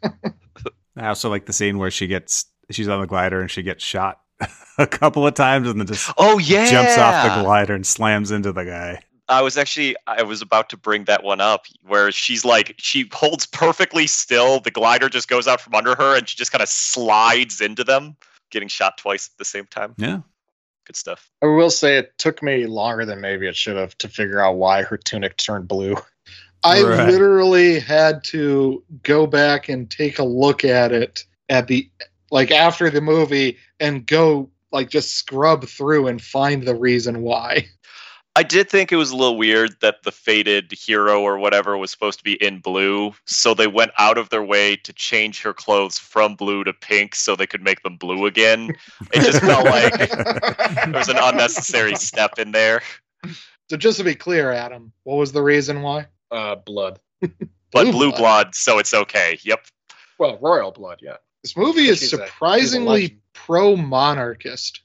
I also like the scene where she gets she's on the glider and she gets shot a couple of times and then just Oh yeah, jumps off the glider and slams into the guy. I was actually I was about to bring that one up where she's like she holds perfectly still. The glider just goes out from under her and she just kind of slides into them, getting shot twice at the same time. Yeah. Good stuff. I will say it took me longer than maybe it should have to figure out why her tunic turned blue. I Right. literally had to go back and take a look at it at the like after the movie and go like just scrub through and find the reason why. I did think it was a little weird that the fated hero or whatever was supposed to be in blue, so they went out of their way to change her clothes from blue to pink so they could make them blue again. It just felt like there was an unnecessary step in there. So just to be clear, Adam, what was the reason why? Uh, blood. But Blue blue blood. blood, so it's okay. Yep. Well, royal blood, yeah. This movie is She's a- she's a surprisingly legend. pro-monarchist.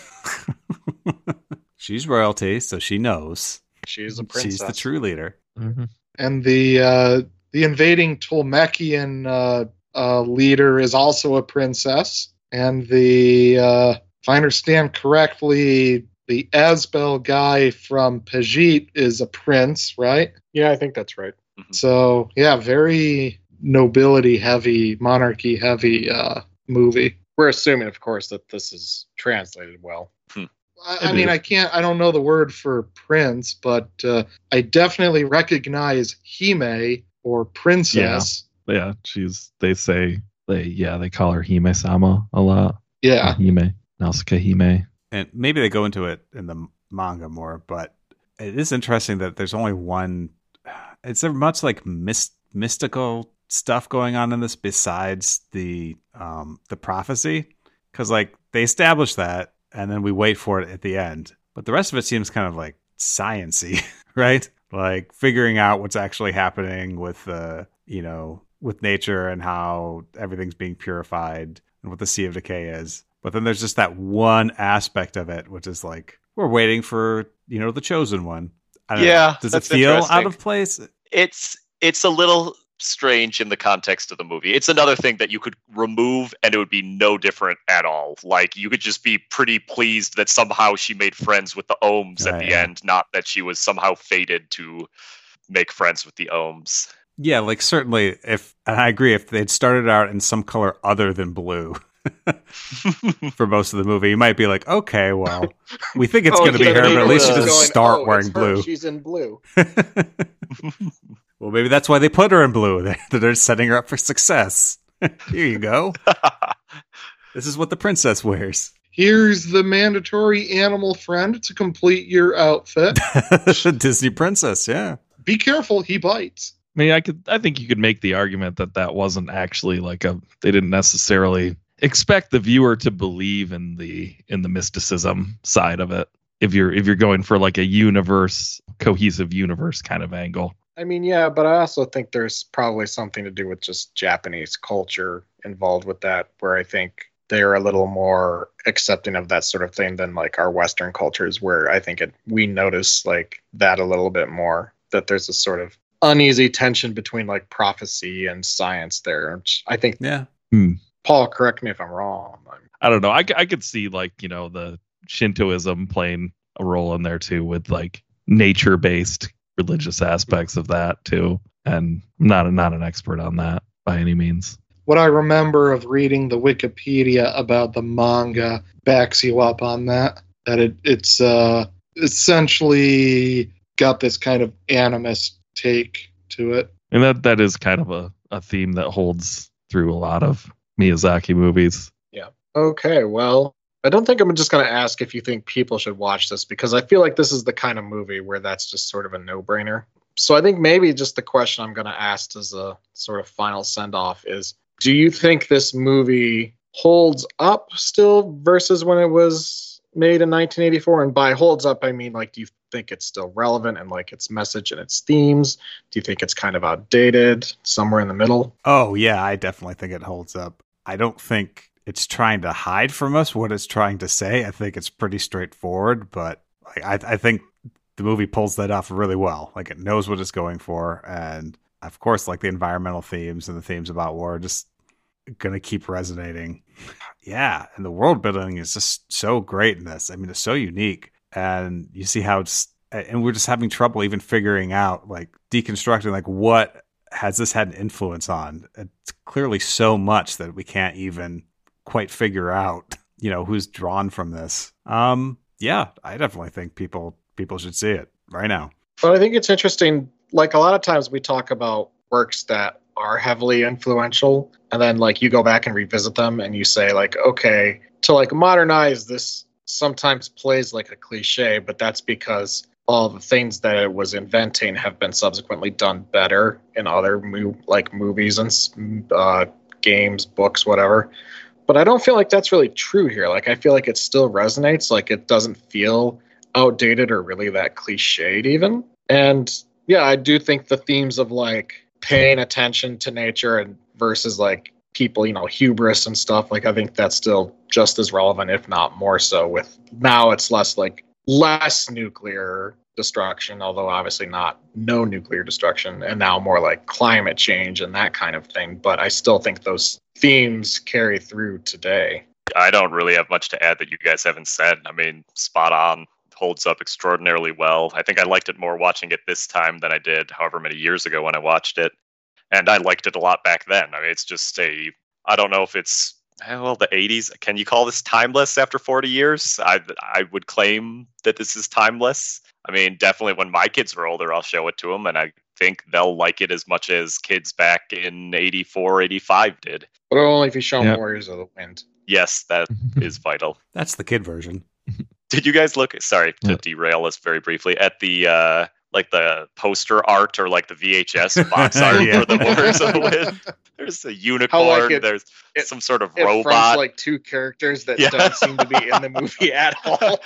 She's royalty, so she knows. She's a princess. She's the true leader. And the uh, the invading Tolmekian uh, uh, leader is also a princess. And the, uh, if I understand correctly, the Asbel guy from Pajit is a prince, right? Yeah, I think that's right. So, yeah, very nobility-heavy, monarchy-heavy uh, movie. We're assuming, of course, that this is translated well. I, It I mean, is. I can't, I don't know the word for prince, but uh, I definitely recognize Hime or princess Yeah, she's. They say they. Yeah, they call her Hime-sama a lot. Yeah. Hime, Nausicaa Hime. And maybe they go into it in the manga more, but it is interesting that there's only one. Is there much like myst- mystical stuff going on in this besides the um, the prophecy? Because like they establish that, and then we wait for it at the end. But the rest of it seems kind of like science-y, right? Like figuring out what's actually happening with uh, you know, with nature and how everything's being purified and what the Sea of Decay is. But then there's just that one aspect of it, which is like, we're waiting for, you know, the chosen one. I don't Yeah, know. Does it that's feel interesting. out of place? It's it's a little strange in the context of the movie. It's another thing that you could remove and it would be no different at all. Like you could just be pretty pleased that somehow she made friends with the Ohms at Right, the yeah. end, not that she was somehow fated to make friends with the Ohms. Yeah, like certainly if, and I agree, if they'd started out in some color other than blue for most of the movie, you might be like, okay, well, we think it's Oh, going to be yeah, her, but at least she people are doesn't going, start "Oh, wearing it's her, blue. She's in blue. Well, maybe that's why they put her in blue. They're, they're setting her up for success. Here you go. This is what the princess wears. Here's the mandatory animal friend to complete your outfit. Disney princess, yeah. Be careful, he bites. I mean, I could. I think you could make the argument that that wasn't actually like a. They didn't necessarily expect the viewer to believe in the in the mysticism side of it. If you're if you're going for like a universe, cohesive universe kind of angle. I mean, yeah, but I also think there's probably something to do with just Japanese culture involved with that, where I think they're a little more accepting of that sort of thing than like our Western cultures, where I think it, we notice like that a little bit more, that there's a sort of uneasy tension between like prophecy and science there. Which I think, Yeah. Paul, correct me if I'm wrong. I'm, I don't know. I, c- I could see like, you know, the Shintoism playing a role in there too, with like nature based religious aspects of that too. And I'm not, not an expert on that by any means. What I remember of reading the Wikipedia about the manga backs you up on that. That it, it's uh, essentially got this kind of animist take to it. And that, that is kind of a, a theme that holds through a lot of Miyazaki movies. okay, well, I don't think I'm just going to ask if you think people should watch this, because I feel like this is the kind of movie where that's just sort of a no-brainer. So I think maybe just the question I'm going to ask as a sort of final send-off is, do you think this movie holds up still versus when it was made in nineteen eighty-four? And by holds up, I mean, like, do you think it's still relevant and like its message and its themes? Do you think it's kind of outdated, somewhere in the middle? Oh, yeah, I definitely think it holds up. I don't think it's trying to hide from us what it's trying to say. I think it's pretty straightforward, but like, I, I think the movie pulls that off really well. Like, it knows what it's going for, and of course, like the environmental themes and the themes about war are just gonna keep resonating. Yeah, and the world building is just so great in this. I mean, it's so unique, and you see how it's, and we're just having trouble even figuring out, like, deconstructing, like, what has this had an influence on? It's clearly so much that we can't even quite figure out, you know, who's drawn from this. Um, yeah, I definitely think people people should see it right now. But I think it's interesting. Like, a lot of times we talk about works that are heavily influential, and then like you go back and revisit them and you say like, okay, to like modernize this sometimes plays like a cliche, but that's because all the things that it was inventing have been subsequently done better in other mo- like movies and uh, games, books, whatever. But I don't feel like that's really true here. Like, I feel like it still resonates. Like, it doesn't feel outdated or really that cliched even. And yeah, I do think the themes of like paying attention to nature and versus like people, you know, hubris and stuff, like I think that's still just as relevant, if not more so, with now it's less like less nuclear destruction, although obviously not no nuclear destruction, and now more like climate change and that kind of thing. But I still think those themes carry through today. I don't really have much to add that you guys haven't said. I mean, spot on. Holds up extraordinarily well. I think I liked it more watching it this time than I did however many years ago when I watched it. And I liked it a lot back then. I mean, it's just a, I don't know if it's, well, the eighties. Can you call this timeless after forty years? I I would claim that this is timeless. I mean, definitely when my kids are older, I'll show it to them. And I think they'll like it as much as kids back in eighty-four, eighty-five did. But only if you show them Yep. Warriors of the Wind. Yes, that is vital. That's the kid version. Did you guys look? Sorry to Yeah. derail us very briefly at the uh, like the poster art or like the V H S box art Yeah. for the Warriors of the Wind. There's a unicorn. like it- there's it- some sort of It fronts robot. like two characters that Yeah. don't seem to be in the movie at all.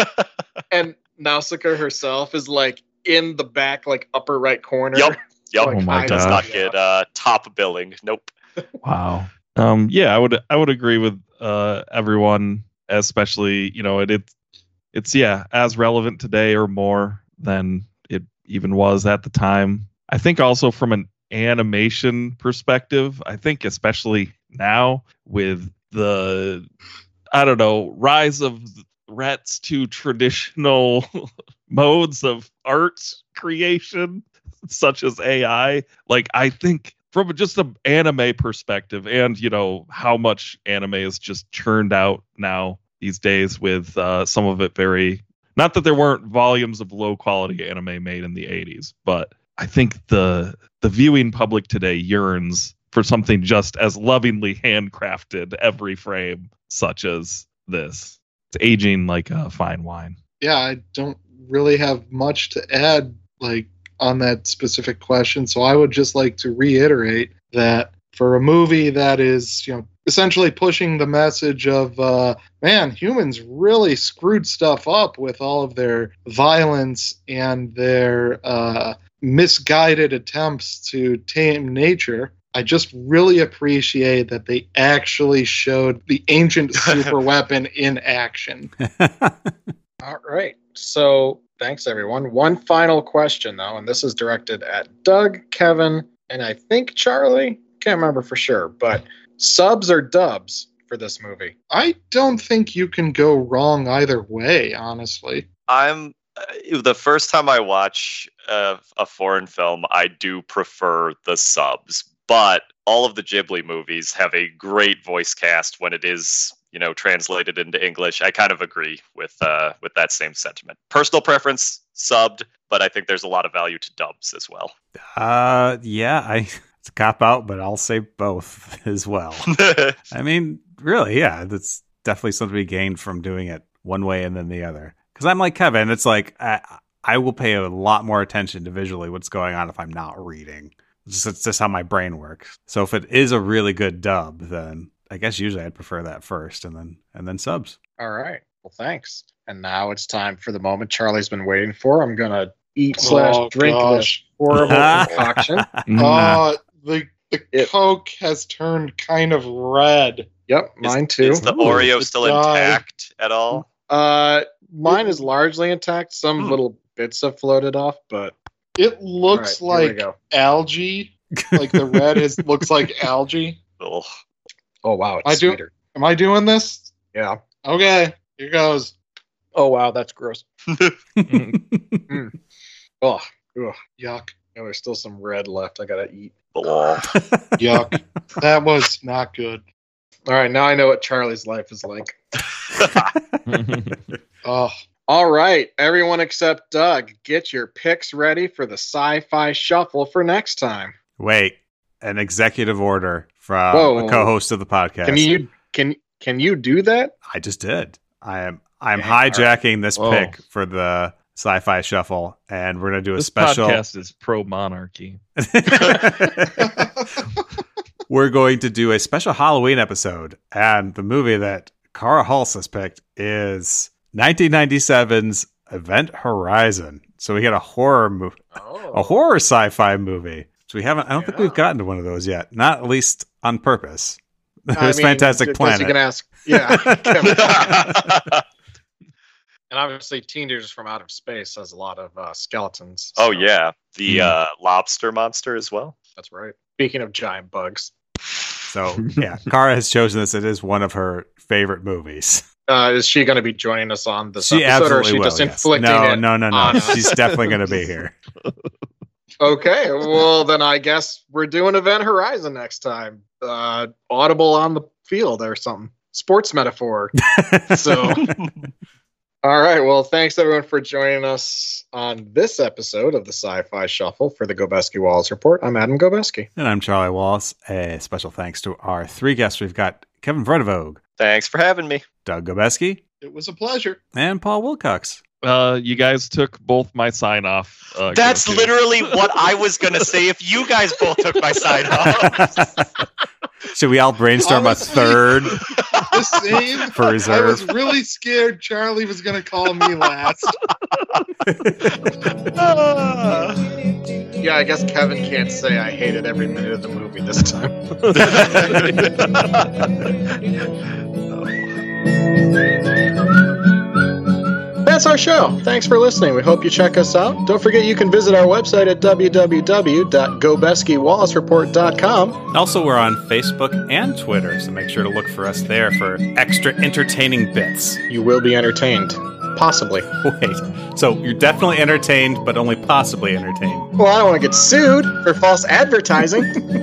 And Nausicaa herself is like in the back, like upper right corner. Yep. Yep. Like, Oh my high Does God. not up. get uh, top billing. Nope. Wow. Um, yeah, I would I would agree with uh, everyone, especially you know it, it it's yeah as relevant today or more than it even was at the time. I think also from an animation perspective, I think especially now with the I don't know rise of threats to traditional modes of art creation such as A I, like I think from just an anime perspective and you know how much anime is just churned out now these days with uh, some of it very not that there weren't volumes of low quality anime made in the eighties, but I think the the viewing public today yearns for something just as lovingly handcrafted every frame such as this. It's aging like a fine wine. Yeah, I don't really have much to add, like on that specific question. So I would just like to reiterate that for a movie that is, you know, essentially pushing the message of, uh, man, humans really screwed stuff up with all of their violence and their uh, misguided attempts to tame nature. I just really appreciate that they actually showed the ancient super weapon in action. All right. So thanks, everyone. One final question, though, and this is directed at Doug, Kevin, and I think Charlie. Can't remember for sure, but subs or dubs for this movie? I don't think you can go wrong either way, honestly. I'm uh, the first time I watch uh, a foreign film, I do prefer the subs, but all of the Ghibli movies have a great voice cast when it is, you know, translated into English. I kind of agree with uh, with that same sentiment. Personal preference, subbed, but I think there's a lot of value to dubs as well. uh, yeah, I it's a cop out, but I'll say both as well. I mean, really, yeah, that's definitely something to be gained from doing it one way and then the other. Because I'm like Kevin, it's like I, I will pay a lot more attention to visually what's going on if I'm not reading. It's just, it's just how my brain works. So if it is a really good dub, then I guess usually I'd prefer that first, and then and then subs. All right. Well, thanks. And now it's time for the moment Charlie's been waiting for. I'm gonna eat Oh, slash drink this gosh. horrible concoction. Mm. Uh, the the It- Coke has turned kind of red. Yep, Is- mine too. Is the Oreo It still died. intact at all? Uh, mine is largely intact. Some Hmm. little bits have floated off, but It looks all right, here we like go. algae. Like the red is looks like algae. Ugh. Oh wow, it's I do- sweeter. Am I doing this? Yeah. Okay, here goes. Oh wow, that's gross. Oh, ugh. Yuck. Yeah, there's still some red left. I gotta eat. Ugh. Yuck. That was not good. All right, now I know what Charlie's life is like. Oh, All right, everyone except Doug, get your picks ready for the sci-fi shuffle for next time. Wait, an executive order from Whoa. a co-host of the podcast. Can you can can you do that? I just did. I am I'm Okay, all right. hijacking this Whoa. pick for the sci-fi shuffle, and we're gonna do a This special. podcast is pro monarchy. We're going to do a special Halloween episode, and the movie that Cara Hulse has picked is nineteen ninety-seven's Event Horizon. So we got a horror movie, Oh. a horror sci-fi movie. So we haven't. I don't think Yeah. we've gotten to one of those yet. Not at least on purpose. I There's mean, Fantastic because You Planet. can ask, yeah. And obviously, Teenagers from Outer Space has a lot of uh, skeletons. Oh so yeah, the Hmm. uh, lobster monster as well. that's right. Speaking of giant bugs, So yeah, Cara has chosen this. It is one of her favorite movies. uh, is she going to be joining us on this She episode, or is absolutely she will. just yes. inflicting No, it? no, no, no. on us? She's definitely going to be here. Okay, well then I guess we're doing Event Horizon next time. Uh, audible on the field or something. Sports metaphor. So All right. Well, thanks everyone for joining us on this episode of the Sci-Fi Shuffle for the Gobeski Wallace Report. I'm Adam Gobeski. And I'm Charlie Wallace. A special thanks to our three guests. We've got Kevin Verdevogue, Thanks for having me. Doug Gobeski, It was a pleasure. and Paul Wilcox. Uh, you guys took both my sign off. Uh, That's go-to. literally what I was going to say if you guys both took my sign off. Should we all brainstorm Honestly, a third The same. for I was reserve? really scared Charlie was going to call me last. Yeah, I guess Kevin can't say I hated every minute of the movie this time. That's our show. Thanks for listening. We hope you check us out. Don't forget you can visit our website at w w w dot gobeski wallace report dot com. Also, we're on Facebook and Twitter, so make sure to look for us there for extra entertaining bits. You will be entertained. Possibly. Wait, so you're definitely entertained, but only possibly entertained. Well, I don't want to get sued for false advertising.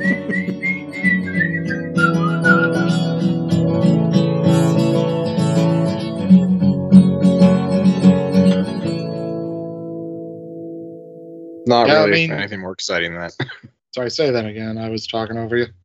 Not Yeah, I really mean- anything more exciting than that. Sorry, say that again. I was talking over you.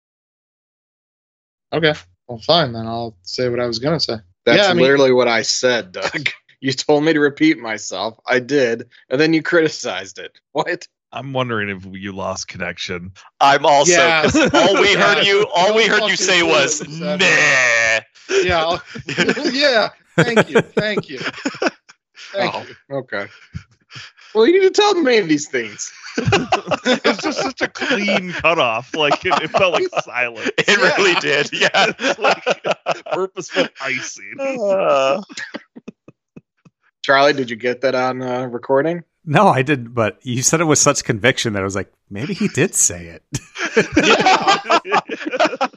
Okay. Well, fine then. I'll say what I was going to say. That's Yeah, I mean- literally what I said, Doug. You told me to repeat myself. I did, and then you criticized it. What? I'm wondering if you lost connection. I'm also, Yeah. 'cause all we heard Yeah. you, all we Don't heard you fucking say do was, it, Seth. nah. Yeah. I'll- yeah. Thank you. Thank you. Thank Oh, you. okay. Well, you need to tell me these things. It's just such a clean cutoff. Like it, it felt like silence. It Yeah. really did. Yeah. It's like purposeful icing. Uh, Charlie, did you get that on uh, recording? No, I didn't, but you said it with such conviction that I was like, maybe he did say it. Yeah.